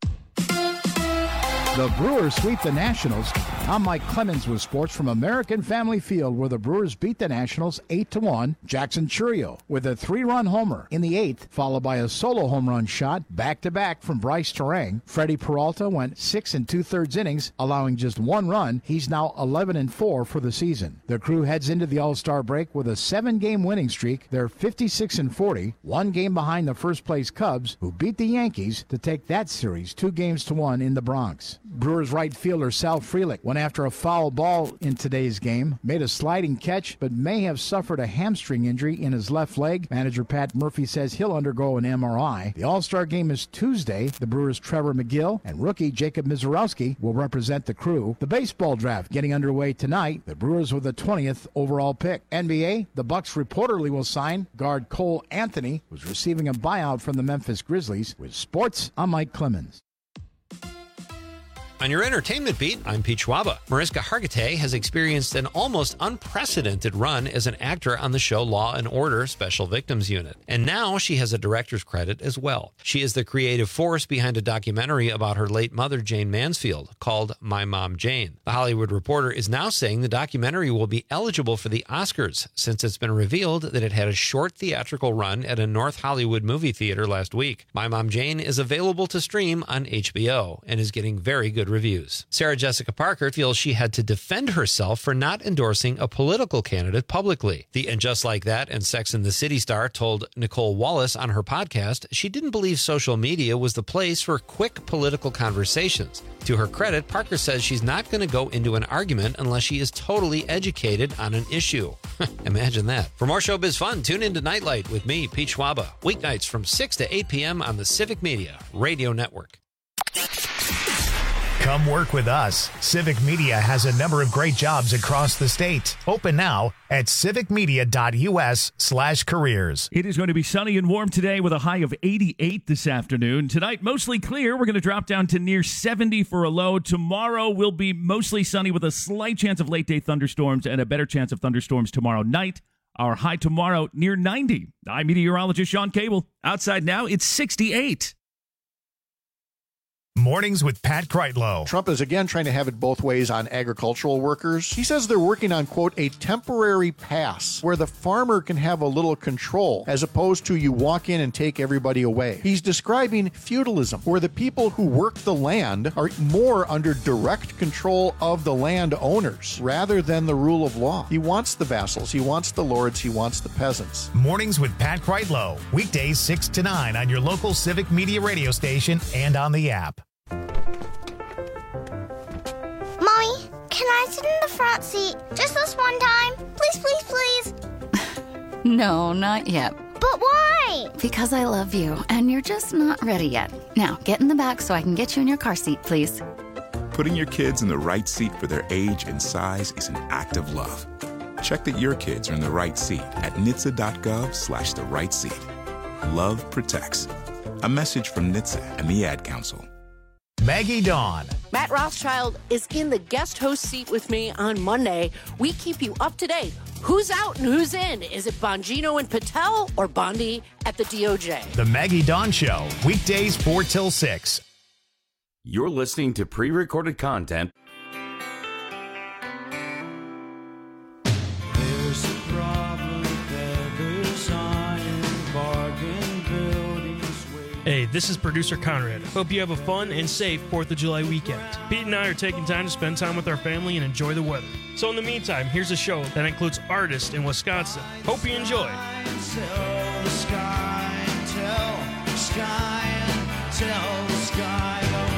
The Brewers sweep the Nationals. I'm Mike Clemens with sports from American Family Field, where the Brewers beat the Nationals 8-1. Jackson Churio with a 3-run homer in the 8th, followed by a solo home run shot back-to-back from Bryce Terang. Freddie Peralta went 6 2/3 innings, allowing just 1 run. He's now 11-4 for the season. The crew heads into the All-Star break with a 7-game winning streak. They're 56-40, 1 game behind the first-place Cubs, who beat the Yankees to take that series 2-1 in the Bronx. Brewers right fielder Sal Frelick went after a foul ball in today's game, made a sliding catch, but may have suffered a hamstring injury in his left leg. Manager Pat Murphy says he'll undergo an MRI. The All-Star game is Tuesday. The Brewers' Trevor McGill and rookie Jacob Mizorowski will represent the crew. The baseball draft getting underway tonight. The Brewers with the 20th overall pick. NBA, the Bucks reportedly will sign guard Cole Anthony, who's receiving a buyout from the Memphis Grizzlies. With sports, I'm Mike Clemens. On your entertainment beat, I'm Pete Schwaba. Mariska Hargitay has experienced an almost unprecedented run as an actor on the show Law & Order Special Victims Unit. And now she has a director's credit as well. She is the creative force behind a documentary about her late mother, Jane Mansfield, called My Mom Jane. The Hollywood Reporter is now saying the documentary will be eligible for the Oscars, since it's been revealed that it had a short theatrical run at a North Hollywood movie theater last week. My Mom Jane is available to stream on HBO and is getting very good reviews. Sarah Jessica Parker feels she had to defend herself for not endorsing a political candidate publicly. The And Just Like That and Sex and the City star told Nicole Wallace on her podcast she didn't believe social media was the place for quick political conversations. To her credit, Parker says she's not going to go into an argument unless she is totally educated on an issue. Imagine that. For more showbiz fun, tune into Nightlight with me, Pete Schwaba, weeknights from 6 to 8 p.m. on the Civic Media Radio Network. Come work with us. Civic Media has a number of great jobs across the state. Open now at civicmedia.us/careers. It is going to be sunny and warm today with a high of 88 this afternoon. Tonight, mostly clear. We're going to drop down to near 70 for a low. Tomorrow will be mostly sunny with a slight chance of late-day thunderstorms and a better chance of thunderstorms tomorrow night. Our high tomorrow near 90. I'm meteorologist Sean Cable. Outside now, it's 68. Mornings with Pat Kreitlow. Trump is again trying to have it both ways on agricultural workers. He says they're working on, quote, a temporary pass where the farmer can have a little control as opposed to you walk in and take everybody away. He's describing feudalism, where the people who work the land are more under direct control of the landowners rather than the rule of law. He wants the vassals, he wants the lords, he wants the peasants. Mornings with Pat Kreitlow. Weekdays 6 to 9 on your local Civic Media radio station and on the app. front seat. Just this one time. Please, please, please. No, not yet. But why? Because I love you, and you're just not ready yet. Now, get in the back so I can get you in your car seat, please. Putting your kids in the right seat for their age and size is an act of love. Check that your kids are in the right seat at NHTSA.gov/the right seat. Love protects. A message from NHTSA and the Ad Council. Maggie Dawn. Matt Rothschild is in the guest host seat with me on Monday. We keep you up to date. Who's out and who's in? Is it Bongino and Patel or Bondi at the DOJ? The Maggie Dawn Show, weekdays 4 till 6. You're listening to pre-recorded content. There's a problem, feathers on and bargain buildings. Hey, this is producer Conrad. Hope you have a fun and safe 4th of July weekend. Pete and I are taking time to spend time with our family and enjoy the weather. So in the meantime, here's a show that includes artists in Wisconsin. Hope you enjoy. Tell the sky, tell the sky, tell the sky.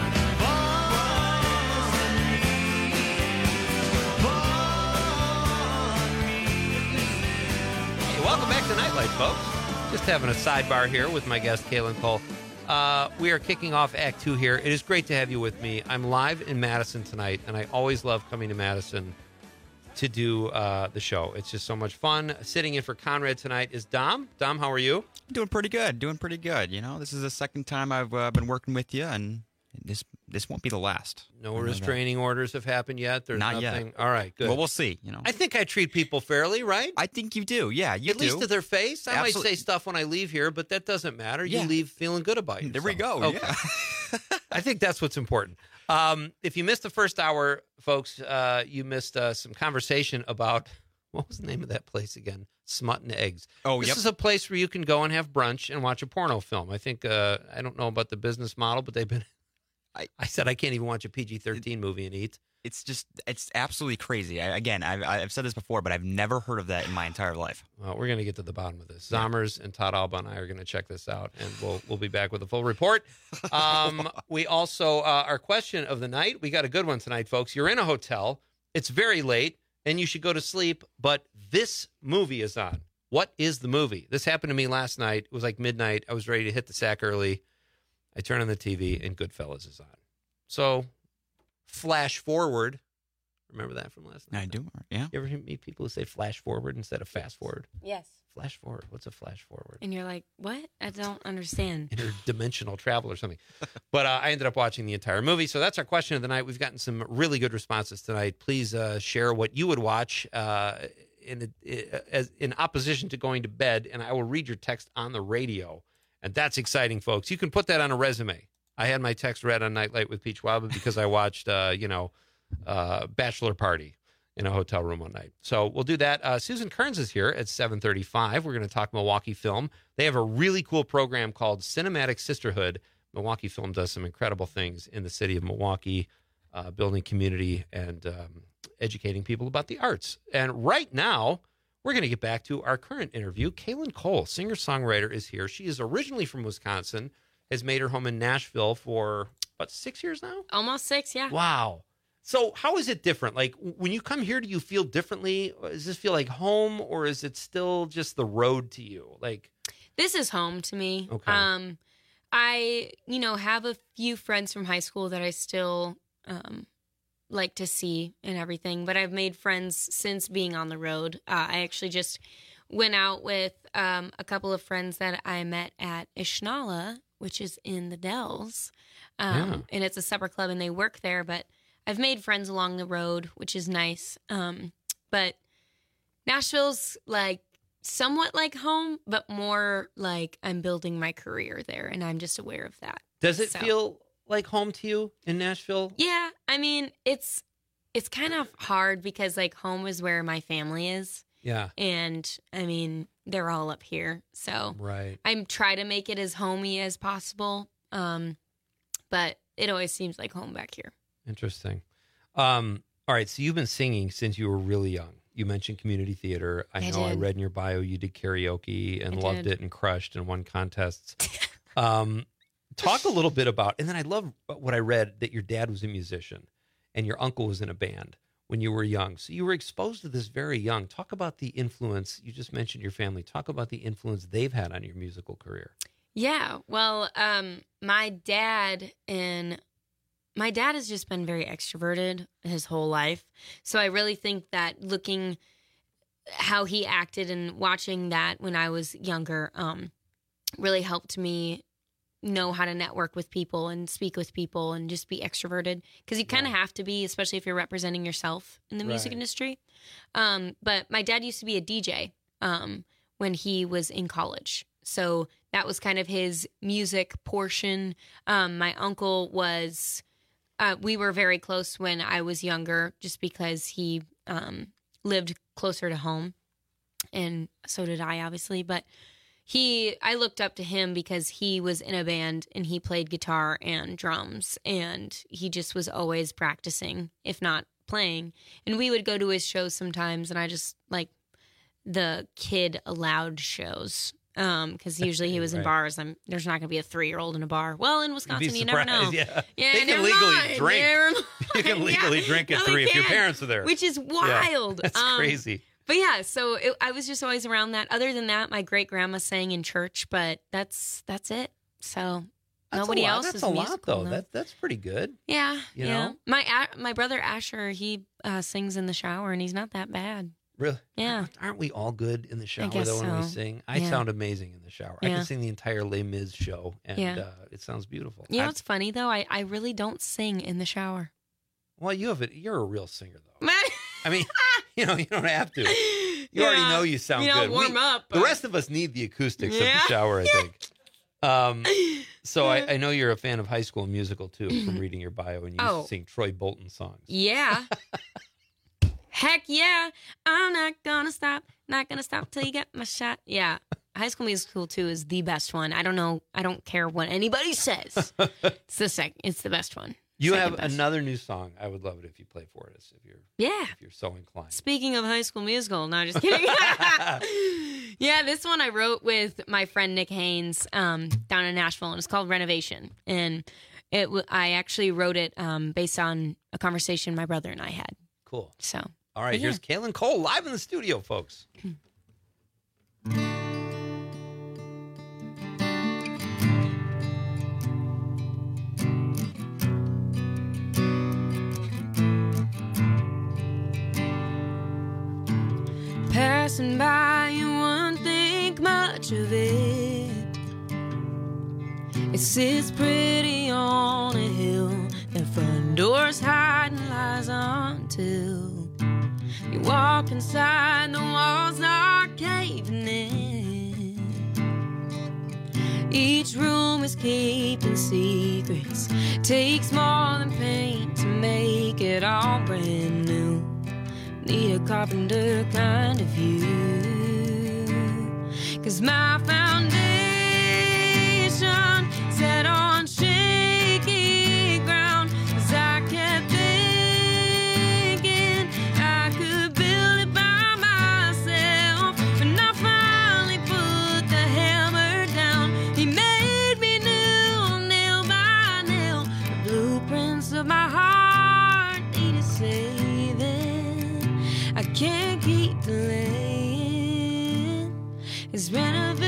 Welcome back to Nightlight, folks. Just having a sidebar here with my guest, Kaylin Cole. We are kicking off Act 2 here. It is great to have you with me. I'm live in Madison tonight, and I always love coming to Madison to do the show. It's just so much fun. Sitting in for Conrad tonight is Dom. Dom, how are you? Doing pretty good. You know, this is the second time I've been working with you, and this won't be the last. No restraining orders have happened yet? There's Not nothing. yet. All right, good. Well, we'll see. You know, I think I treat people fairly, right? I think you do. Yeah, you At do. least to their face. I Absolutely. might say stuff when I leave here, but that doesn't matter. You Yeah. leave feeling good about yourself. There we go. Okay. Yeah. I think that's what's important. If you missed the first hour, folks, you missed some conversation about, what was the name of that place again? Smut and Eggs. Oh, This yep. is a place where you can go and have brunch and watch a porno film. I think, I don't know about the business model, but they've been, I said I can't even watch a PG-13 movie and eat. It's absolutely crazy. I've said this before, but I've never heard of that in my entire life. Well, we're going to get to the bottom of this. Zommers and Todd Alba and I are going to check this out, and we'll be back with a full report. We also, our question of the night, we got a good one tonight, folks. You're in a hotel. It's very late, and you should go to sleep, but this movie is on. What is the movie? This happened to me last night. It was like midnight. I was ready to hit the sack early. I turn on the TV, and Goodfellas is on. So, flash forward. Remember that from last night? I do, yeah. You ever meet people who say flash forward instead of fast forward? Yes. Flash forward. What's a flash forward? And you're like, what? I don't understand. Interdimensional travel or something. But I ended up watching the entire movie. So that's our question of the night. We've gotten some really good responses tonight. Please share what you would watch in opposition to going to bed, and I will read your text on the radio. And that's exciting, folks. You can put that on a resume. I had my text read on Nightlight with Peach Waba because I watched, Bachelor Party in a hotel room one night. So we'll do that. Susan Kearns is here at 7:35. We're going to talk Milwaukee Film. They have a really cool program called Cinematic Sisterhood. Milwaukee Film does some incredible things in the city of Milwaukee, building community and educating people about the arts. And right now, we're going to get back to our current interview. Kaylin Cole, singer-songwriter, is here. She is originally from Wisconsin, has made her home in Nashville for about 6 years now? Almost 6, yeah. Wow. So how is it different? Like, when you come here, do you feel differently? Does this feel like home, or is it still just the road to you? Like, This is home to me. Okay. I, have a few friends from high school that I still like to see and everything, but I've made friends since being on the road. I actually just went out with a couple of friends that I met at Ishnala, which is in the Dells, and it's a supper club, and they work there, but I've made friends along the road, which is nice. But Nashville's like somewhat like home, but more like I'm building my career there, and I'm just aware of that. Does it feel like home to you in Nashville? Yeah, I mean, it's kind of hard because like home is where my family is. Yeah. And I mean, they're all up here. So right. I try to make it as homey as possible. But it always seems like home back here. Interesting. All right. So you've been singing since you were really young. You mentioned community theater. I know I read in your bio you did karaoke and loved it and crushed and won contests. Talk a little bit about, and then I love what I read, that your dad was a musician and your uncle was in a band. when you were young. So you were exposed to this very young. Talk about the influence. You just mentioned your family. Talk about the influence they've had on your musical career. Yeah, well, my dad has just been very extroverted his whole life. So I really think that looking how he acted and watching that when I was younger really helped me know how to network with people and speak with people and just be extroverted, because you kind of have to be, especially if you're representing yourself in the music industry. But my dad used to be a DJ when he was in college. So that was kind of his music portion. My uncle was, we were very close when I was younger just because he lived closer to home. And so did I, obviously. But I looked up to him because he was in a band and he played guitar and drums, and he just was always practicing, if not playing. And we would go to his shows sometimes, and I just like the kid allowed shows because usually he was in bars. There's not going to be a 3-year-old in a bar. Well, in Wisconsin, you never know. Yeah, they can legally drink. You can legally drink at 3 if your parents are there, which is wild. Yeah, that's crazy. But yeah, so I was just always around that. Other than that, my great grandma sang in church, but that's it. So nobody else is musical. That's a lot, though. That's pretty good. Yeah, you know? My brother Asher, he sings in the shower, and he's not that bad. Really? Yeah. Aren't we all good in the shower though when we sing? I sound amazing in the shower. I Yeah. can sing the entire Les Mis show, and it sounds beautiful. You know what's funny though? I really don't sing in the shower. Well, you're a real singer though. I mean, you don't have to. You already know you sound good. Warm up. The rest of us need the acoustics of the shower, I think. So I know you're a fan of High School Musical too, from reading your bio, and you used to sing Troy Bolton songs. Yeah. Heck yeah. I'm not gonna stop till you get my shot. Yeah. High School Musical 2 is the best one. I don't know. I don't care what anybody says. It's the best one. You have another new song. I would love it if you play for us, if you're so inclined. Speaking of High School Musical, no, just kidding. Yeah, this one I wrote with my friend Nick Haynes down in Nashville, and it's called Renovation. And I actually wrote it based on a conversation my brother and I had. Cool. So, all right, here's Kaylin Cole live in the studio, folks. Passing by, you won't think much of it. It sits pretty on a hill. The front door's hiding lies until you walk inside, the walls are caving in. Each room is keeping secrets. Takes more than paint to make it all brand new. Need a carpenter kind of view. 'Cause my foundation set on shaky ground. 'Cause I kept thinking I could build it by myself. When I finally put the hammer down, he made me new, nail by nail. The blueprints of my heart needed saving. I can't keep delaying his renovations.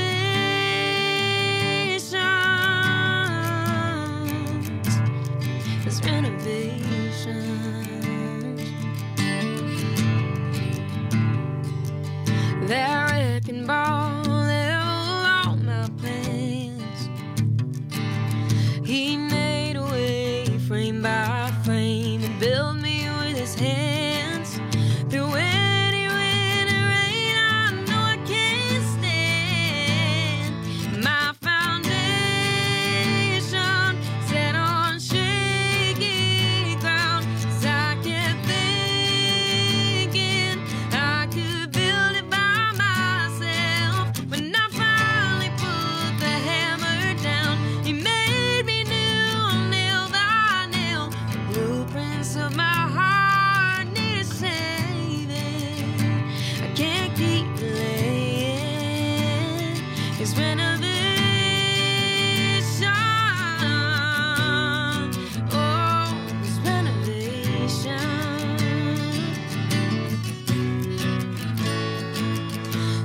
His renovations. That wrecking ball leveled all my plans. He made a way frame by frame and built me with his hands. Through any wind and rain, I know I can't stand. My foundation set on shaky ground. 'Cause I kept thinking I could build it by myself.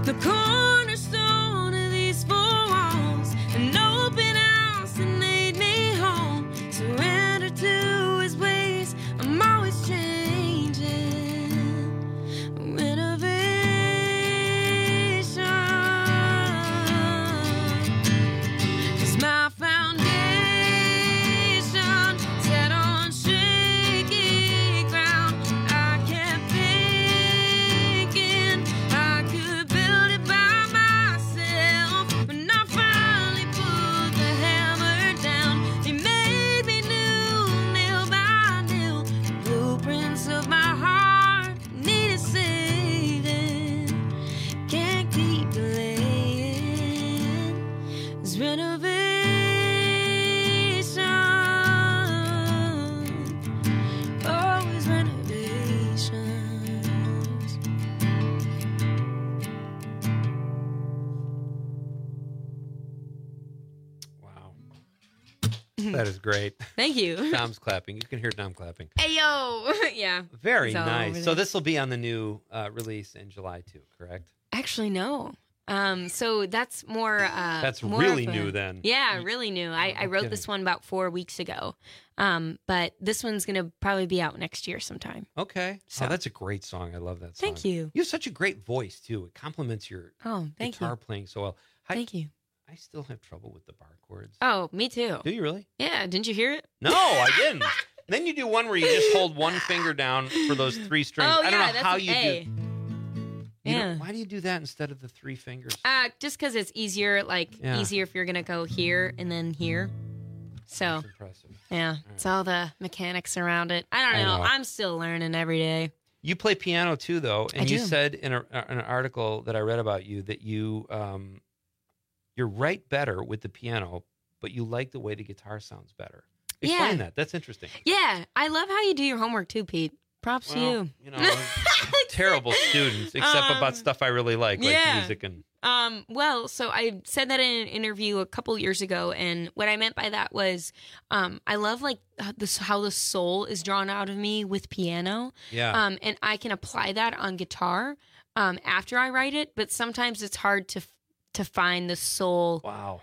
the cornerstone of these four walls, an open house that made me home. Surrender to his ways, I'm always changing. Renovation is my foundation, set on shaky ground. I kept thinking I could build it by myself. When I finally put the hammer down, he made me new, nail by nail. The blueprints of my heart needed saving. Can't keep delaying this renovation. Always renovations. That is great. Thank you. Dom's clapping. You can hear Dom clapping. Hey, yo. Yeah. Very It's all over nice. there. So this will be on the new release in July too, correct? Actually, no. So that's more. That's more really of a- new then. Yeah, really new. I wrote kidding. this one about 4 weeks ago. But this one's gonna probably be out next year sometime. Okay. So- Oh, that's a great song. I love that song. Thank you. You have such a great voice too. It complements your Oh, thank guitar you. playing so well. Thank you. I still have trouble with the bar chords. Oh, me too. Do you really? Yeah. Didn't you hear it? No, I didn't. Then you do one where you just hold one finger down for those 3 strings. Oh, I don't yeah, know that's how an you A. do. Yeah. Why do you do that instead of the 3 fingers? Just because it's easier, Yeah. easier if you're gonna go here and then here. So That's impressive. yeah, it's all the mechanics around it. I don't I know. know. I'm still learning every day. You play piano too, though, and I you do. said in an article that I read about you that you write better with the piano, but you like the way the guitar sounds better. Explain Yeah. that. That's interesting. Yeah, I love how you do your homework too, Pete. Props to you. You know, terrible students, except about stuff I really like yeah. music and. Well, so I said that in an interview a couple years ago, and what I meant by that was, I love how the soul is drawn out of me with piano. Yeah. And I can apply that on guitar, after I write it, but sometimes it's hard to find the soul. Wow.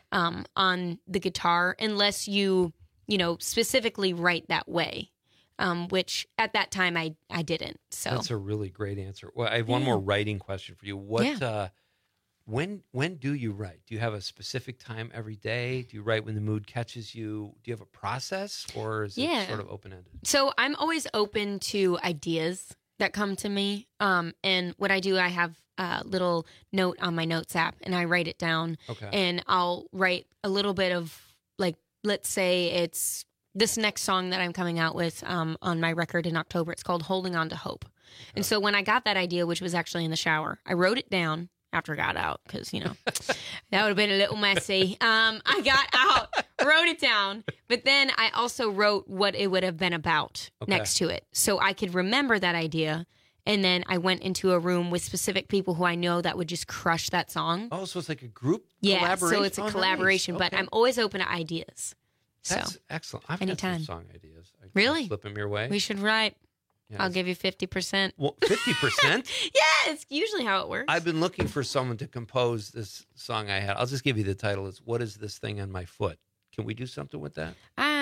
On the guitar, unless you specifically write that way. Which at that time I didn't. So That's a really great answer. Well, I have one more writing question for you. What when do you write? Do you have a specific time every day? Do you write when the mood catches you? Do you have a process, or is it sort of open-ended? So I'm always open to ideas that come to me. And what I do, I have a little note on my notes app, and I write it down. Okay. And I'll write a little bit of, let's say it's this next song that I'm coming out with on my record in October. It's called Holding On to Hope. And so when I got that idea, which was actually in the shower, I wrote it down after I got out because, that would have been a little messy. I got out, wrote it down, but then I also wrote what it would have been about next to it. So I could remember that idea. And then I went into a room with specific people who I know that would just crush that song. Oh, so it's like a group Yeah, collaboration? so it's a Oh, nice. collaboration, but Okay. I'm always open to ideas. So That's excellent. I've anytime. got some song ideas. I can Really? slip them your way. We should write. Yeah, I'll give you 50%. Well, 50%? Yeah, it's usually how it works. I've been looking for someone to compose this song I had. I'll just give you the title. It's What Is This Thing on My Foot? Can we do something with that?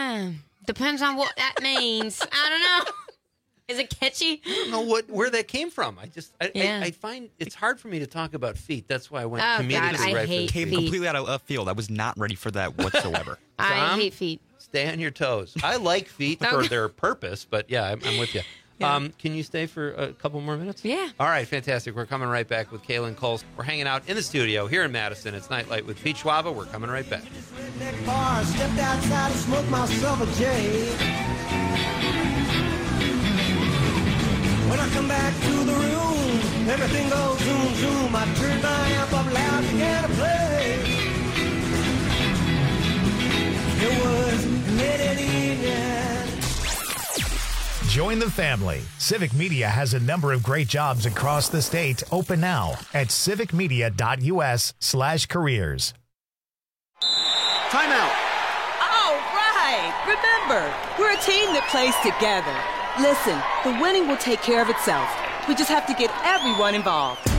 Depends on what that means. I don't know. Is it catchy? I don't know where that came from. Yeah. I find it's hard for me to talk about feet. That's why I went Oh, comedically God, I right hate for the Came feet. completely out of left field. I was not ready for that whatsoever. I Tom, hate feet. Stay on your toes. I like feet for Okay. their purpose, but yeah, I'm with you. Yeah. Can you stay for a couple more minutes? Yeah. All right, fantastic. We're coming right back with Kaylin Coles. We're hanging out in the studio here in Madison. It's Nightlight with Pete Schwaba. We're coming right back. Bar, stepped outside and smoked myself a J. When I come back to the room, everything goes zoom, zoom. I turn my amp up loud, began to play. It was late in the evening. Join the family. Civic Media has a number of great jobs across the state open now at civicmedia.us/careers. Timeout. All right. Remember, we're a team that plays together. Listen, the winning will take care of itself. We just have to get everyone involved.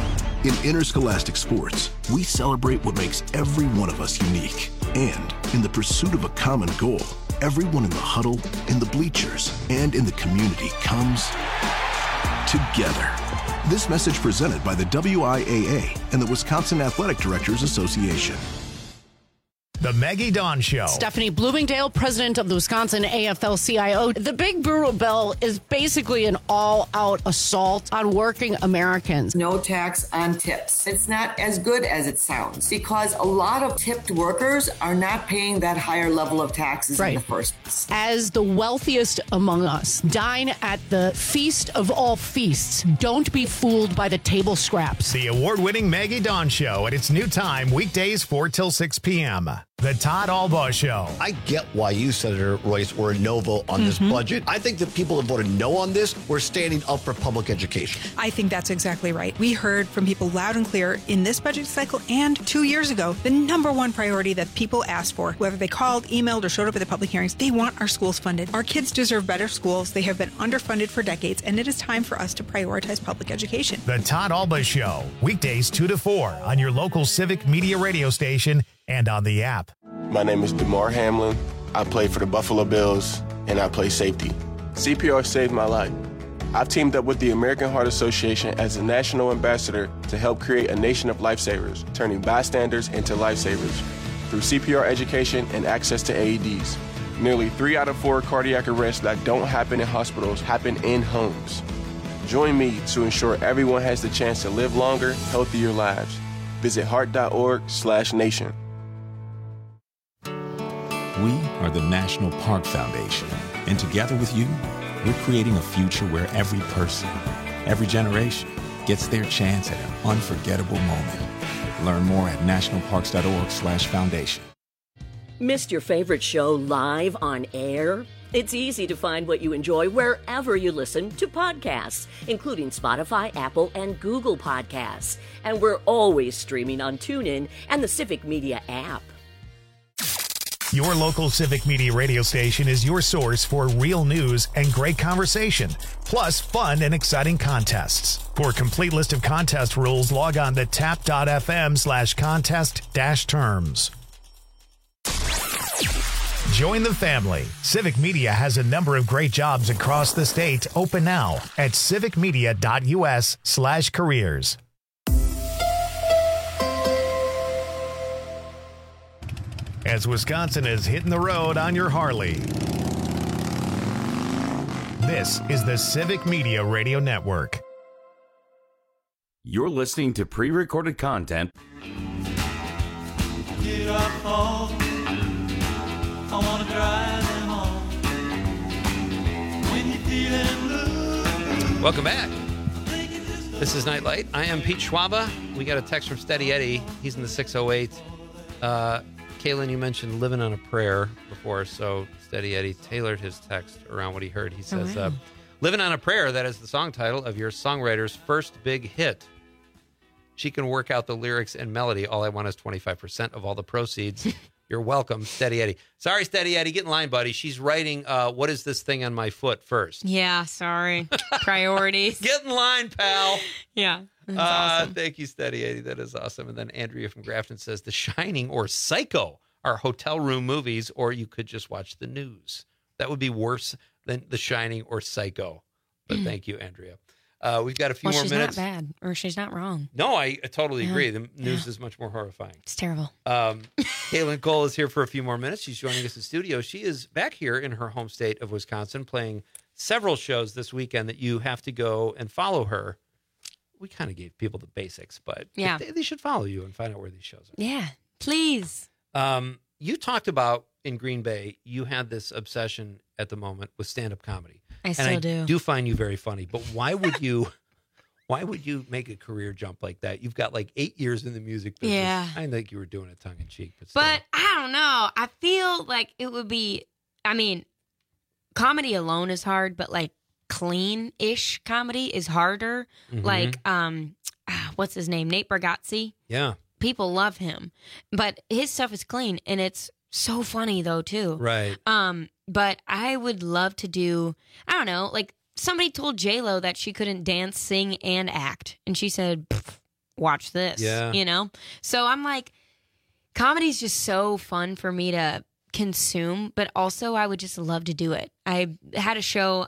In interscholastic sports, we celebrate what makes every one of us unique. And in the pursuit of a common goal, everyone in the huddle, in the bleachers, and in the community comes together. This message presented by the WIAA and the Wisconsin Athletic Directors Association. The Maggie Dawn Show. Stephanie Bloomingdale, president of the Wisconsin AFL-CIO. The big brewer bill is basically an all-out assault on working Americans. No tax on tips. It's not as good as it sounds because a lot of tipped workers are not paying that higher level of taxes in the first place. As the wealthiest among us, dine at the feast of all feasts. Don't be fooled by the table scraps. The award-winning Maggie Dawn Show at its new time, weekdays 4 till 6 p.m. The Todd Albaugh Show. I get why you, Senator Royce, were a no vote on this budget. I think the people that voted no on this were standing up for public education. I think that's exactly right. We heard from people loud and clear in this budget cycle and 2 years ago, the number one priority that people asked for, whether they called, emailed, or showed up at the public hearings, they want our schools funded. Our kids deserve better schools. They have been underfunded for decades, and it is time for us to prioritize public education. The Todd Albaugh Show, weekdays 2 to 4 on your local Civic Media radio station and on the app. My name is DeMar Hamlin. I play for the Buffalo Bills, and I play safety. CPR saved my life. I've teamed up with the American Heart Association as a national ambassador to help create a nation of lifesavers, turning bystanders into lifesavers through CPR education and access to AEDs. Nearly 3 out of 4 cardiac arrests that don't happen in hospitals happen in homes. Join me to ensure everyone has the chance to live longer, healthier lives. Visit heart.org/nation. We are the National Park Foundation, and together with you, we're creating a future where every person, every generation, gets their chance at an unforgettable moment. Learn more at nationalparks.org/foundation. Missed your favorite show live on air? It's easy to find what you enjoy wherever you listen to podcasts, including Spotify, Apple, and Google Podcasts. And we're always streaming on TuneIn and the Civic Media app. Your local Civic Media radio station is your source for real news and great conversation, plus fun and exciting contests. For a complete list of contest rules, log on to tap.fm/contest-terms. Join the family. Civic Media has a number of great jobs across the state open now at civicmedia.us/careers. As Wisconsin is hitting the road on your Harley. This is the Civic Media Radio Network. You're listening to pre-recorded content. Get up home. I wanna drive them home. When you're feeling blue. Welcome back. This is Nightlight. I am Pete Schwaba. We got a text from Steady Eddie. He's in the 608. Kaylin, you mentioned Living on a Prayer before, so Steady Eddie tailored his text around what he heard. He says, Living on a Prayer, that is the song title of your songwriter's first big hit. She can work out the lyrics and melody. All I want is 25% of all the proceeds. You're welcome, Steady Eddie. Sorry, Steady Eddie. Get in line, buddy. She's writing, what is this thing on my foot first? Yeah, sorry. Priorities. Get in line, pal. Yeah. That's awesome. Thank you, Steady Eddie. That is awesome. And then Andrea from Grafton says, The Shining or Psycho are hotel room movies, or you could just watch the news. That would be worse than The Shining or Psycho. But thank you, Andrea. We've got a few more minutes. She's not bad, or she's not wrong. No, I totally agree. The news is much more horrifying. It's terrible. Kaylin Cole is here for a few more minutes. She's joining us in studio. She is back here in her home state of Wisconsin playing several shows this weekend that you have to go and follow her. We kind of gave people the basics, but yeah. they should follow you and find out where these shows are. Yeah, please. You talked about in Green Bay, you had this obsession at the moment with stand-up comedy. I still do. I do find you very funny, but why would you make a career jump like that? You've got like 8 years in the music business. Yeah. I think you were doing it tongue in cheek. But I don't know. I feel like it would be, comedy alone is hard, but like clean-ish comedy is harder. Mm-hmm. Like, what's his name? Nate Bargatze. Yeah. People love him, but his stuff is clean and it's so funny though too. Right. But I would love to do, I don't know, like somebody told J-Lo that she couldn't dance, sing, and act. And she said, watch this, you know? So I'm like, comedy's just so fun for me to consume, but also I would just love to do it. I had a show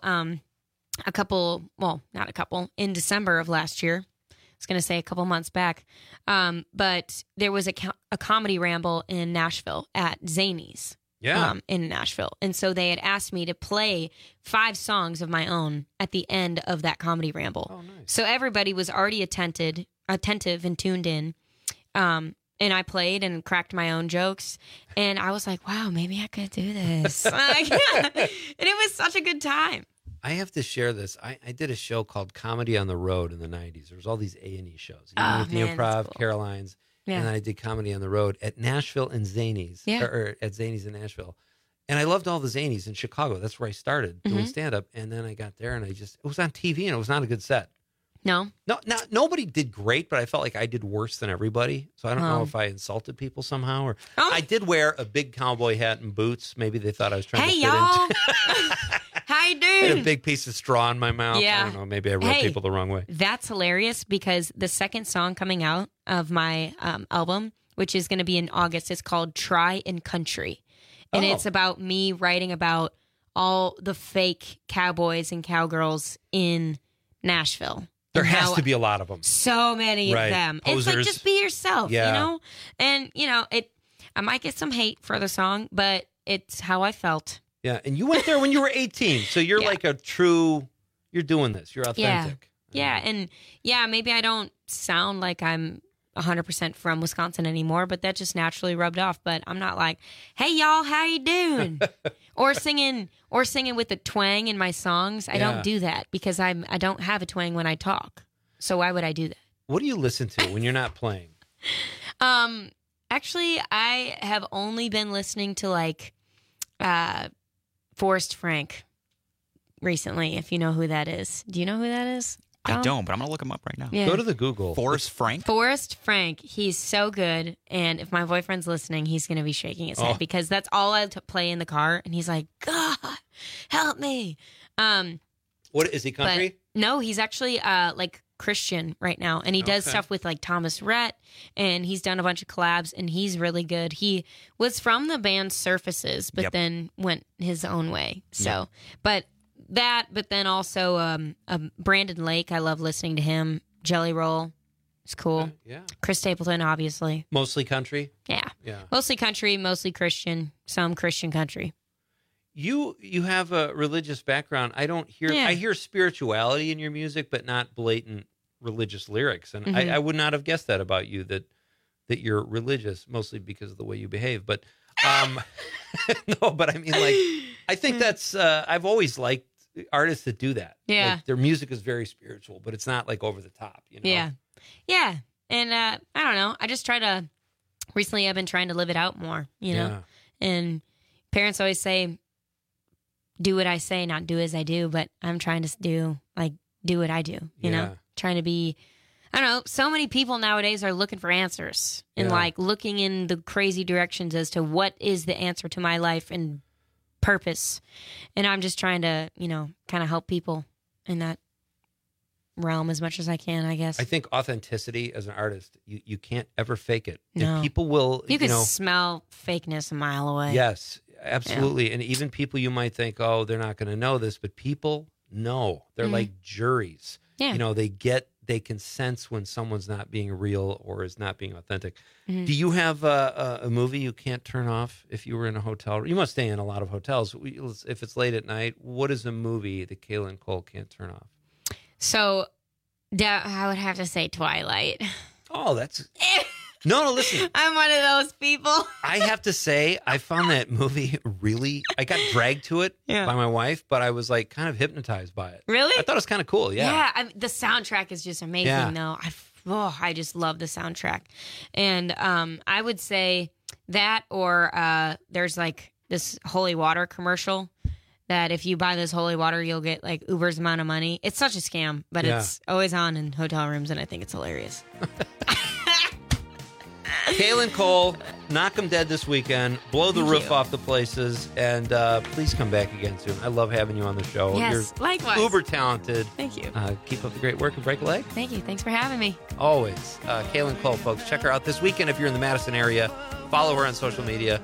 in December of last year. I was going to say a couple months back. But there was a comedy ramble in Nashville at Zanies. In Nashville. And so they had asked me to play 5 songs of my own at the end of that comedy ramble. Oh, nice. So everybody was already attentive and tuned in. And I played and cracked my own jokes. And I was like, wow, maybe I could do this. And it was such a good time. I have to share this. I did a show called Comedy on the Road in the 90s. There was all these A&E shows. With the Improv, cool. Caroline's. Yeah. And I did Comedy on the Road at Nashville and Zanies, or at Zanies in Nashville. And I loved all the Zanies in Chicago. That's where I started doing stand-up. And then I got there and it was on TV and it was not a good set. No, nobody did great, but I felt like I did worse than everybody. So I don't know if I insulted people somehow. Or I did wear a big cowboy hat and boots. Maybe they thought I was trying to fit y'all. into How you doing? I had a big piece of straw in my mouth. Yeah. I don't know. Maybe I rubbed people the wrong way. That's hilarious because the second song coming out of my album, which is going to be in August, is called Try in Country. And it's about me writing about all the fake cowboys and cowgirls in Nashville. There has to be a lot of them. So many of them. Posers. It's like, just be yourself, you know? And, I might get some hate for the song, but it's how I felt. Yeah, and you went there when you were 18, so you're like you're doing this. You're authentic. Yeah, and maybe I don't sound like I'm 100% from Wisconsin anymore, but that just naturally rubbed off. But I'm not like, hey, y'all, how you doing? or singing with a twang in my songs. I don't do that because I don't have a twang when I talk. So why would I do that? What do you listen to when you're not playing? Actually, I have only been listening to like Forrest Frank recently, if you know who that is. Do you know who that is? I don't, but I'm going to look him up right now. Yeah. Go to the Google. Forrest Frank? Forrest Frank. He's so good. And if my boyfriend's listening, he's going to be shaking his head because that's all I play in the car. And he's like, God, help me. What is he, country? No, he's actually like Christian right now. And he does stuff with like Thomas Rhett. And he's done a bunch of collabs. And he's really good. He was from the band Surfaces, but then went his own way. So, but then also Brandon Lake. I love listening to him. Jelly Roll. It's cool. Yeah. Chris Stapleton, obviously. Mostly country? Yeah. Yeah. Mostly country, mostly Christian, some Christian country. You have a religious background. I don't hear I hear spirituality in your music, but not blatant religious lyrics. And I would not have guessed that about you, that you're religious, mostly because of the way you behave. But no, but I mean, like, I think that's I've always liked artists that do that. Yeah. Like, their music is very spiritual, but it's not like over the top, you know? Yeah. Yeah. And I don't know. I just recently I've been trying to live it out more, you know? And parents always say, do what I say, not do as I do. But I'm trying to do what I do, you know? Trying to be, I don't know. So many people nowadays are looking for answers and like looking in the crazy directions as to what is the answer to my life and purpose. And I'm just trying to, kind of help people in that realm as much as I can, I guess. I think authenticity as an artist, you can't ever fake it. No. If people will, you can smell fakeness a mile away. Yes, absolutely. And even people you might think, oh, they're not going to know this, but people know. They're like juries. Yeah. They can sense when someone's not being real or is not being authentic. Do you have a movie you can't turn off if you were in a hotel? You must stay in a lot of hotels. If it's late at night, what is a movie that Kayla and Cole can't turn off? So I would have to say Twilight. Oh, that's... No, listen. I'm one of those people. I have to say, I found that movie I got dragged to it by my wife, but I was like kind of hypnotized by it. Really? I thought it was kind of cool, Yeah, the soundtrack is just amazing, though. I just love the soundtrack. And I would say that, or there's like this holy water commercial that if you buy this holy water, you'll get like Uber's amount of money. It's such a scam, but it's always on in hotel rooms, and I think it's hilarious. Kaylin Cole, knock them dead this weekend. Blow the roof off the places. And please come back again soon. I love having you on the show. Yes, You're likewise. uber talented. Thank you. Keep up the great work and break a leg. Thank you. Thanks for having me. Always. Kaylin Cole, folks. Check her out this weekend if you're in the Madison area. Follow her on social media.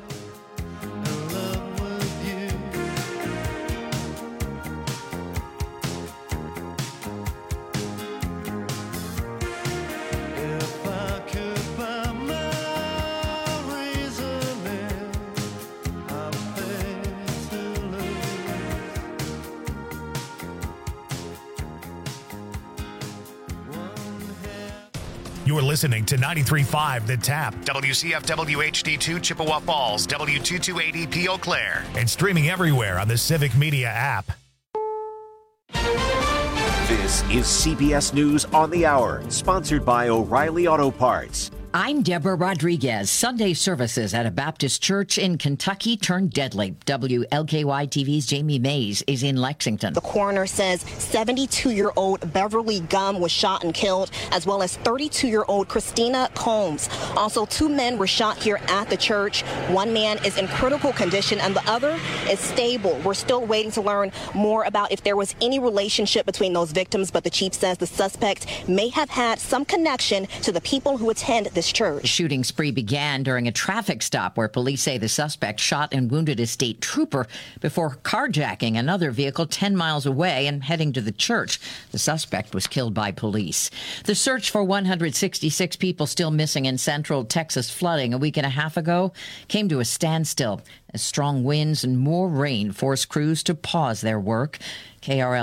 You're listening to 93.5 The Tap, WCFW HD2 Chippewa Falls, W228EP Eau Claire, and streaming everywhere on the Civic Media app. This is CBS News on the Hour, sponsored by O'Reilly Auto Parts. I'm Deborah Rodriguez. Sunday services at a Baptist church in Kentucky turned deadly. WLKY TV's Jamie Mays is in Lexington. The coroner says 72-year-old Beverly Gum was shot and killed, as well as 32-year-old Christina Combs. Also, 2 men were shot here at the church. 1 man is in critical condition and the other is stable. We're still waiting to learn more about if there was any relationship between those victims, but the chief says the suspect may have had some connection to the people who attend this church. The shooting spree began during a traffic stop where police say the suspect shot and wounded a state trooper before carjacking another vehicle 10 miles away and heading to the church. The suspect was killed by police. The search for 166 people still missing in central Texas flooding a week and a half ago came to a standstill as strong winds and more rain forced crews to pause their work. KRL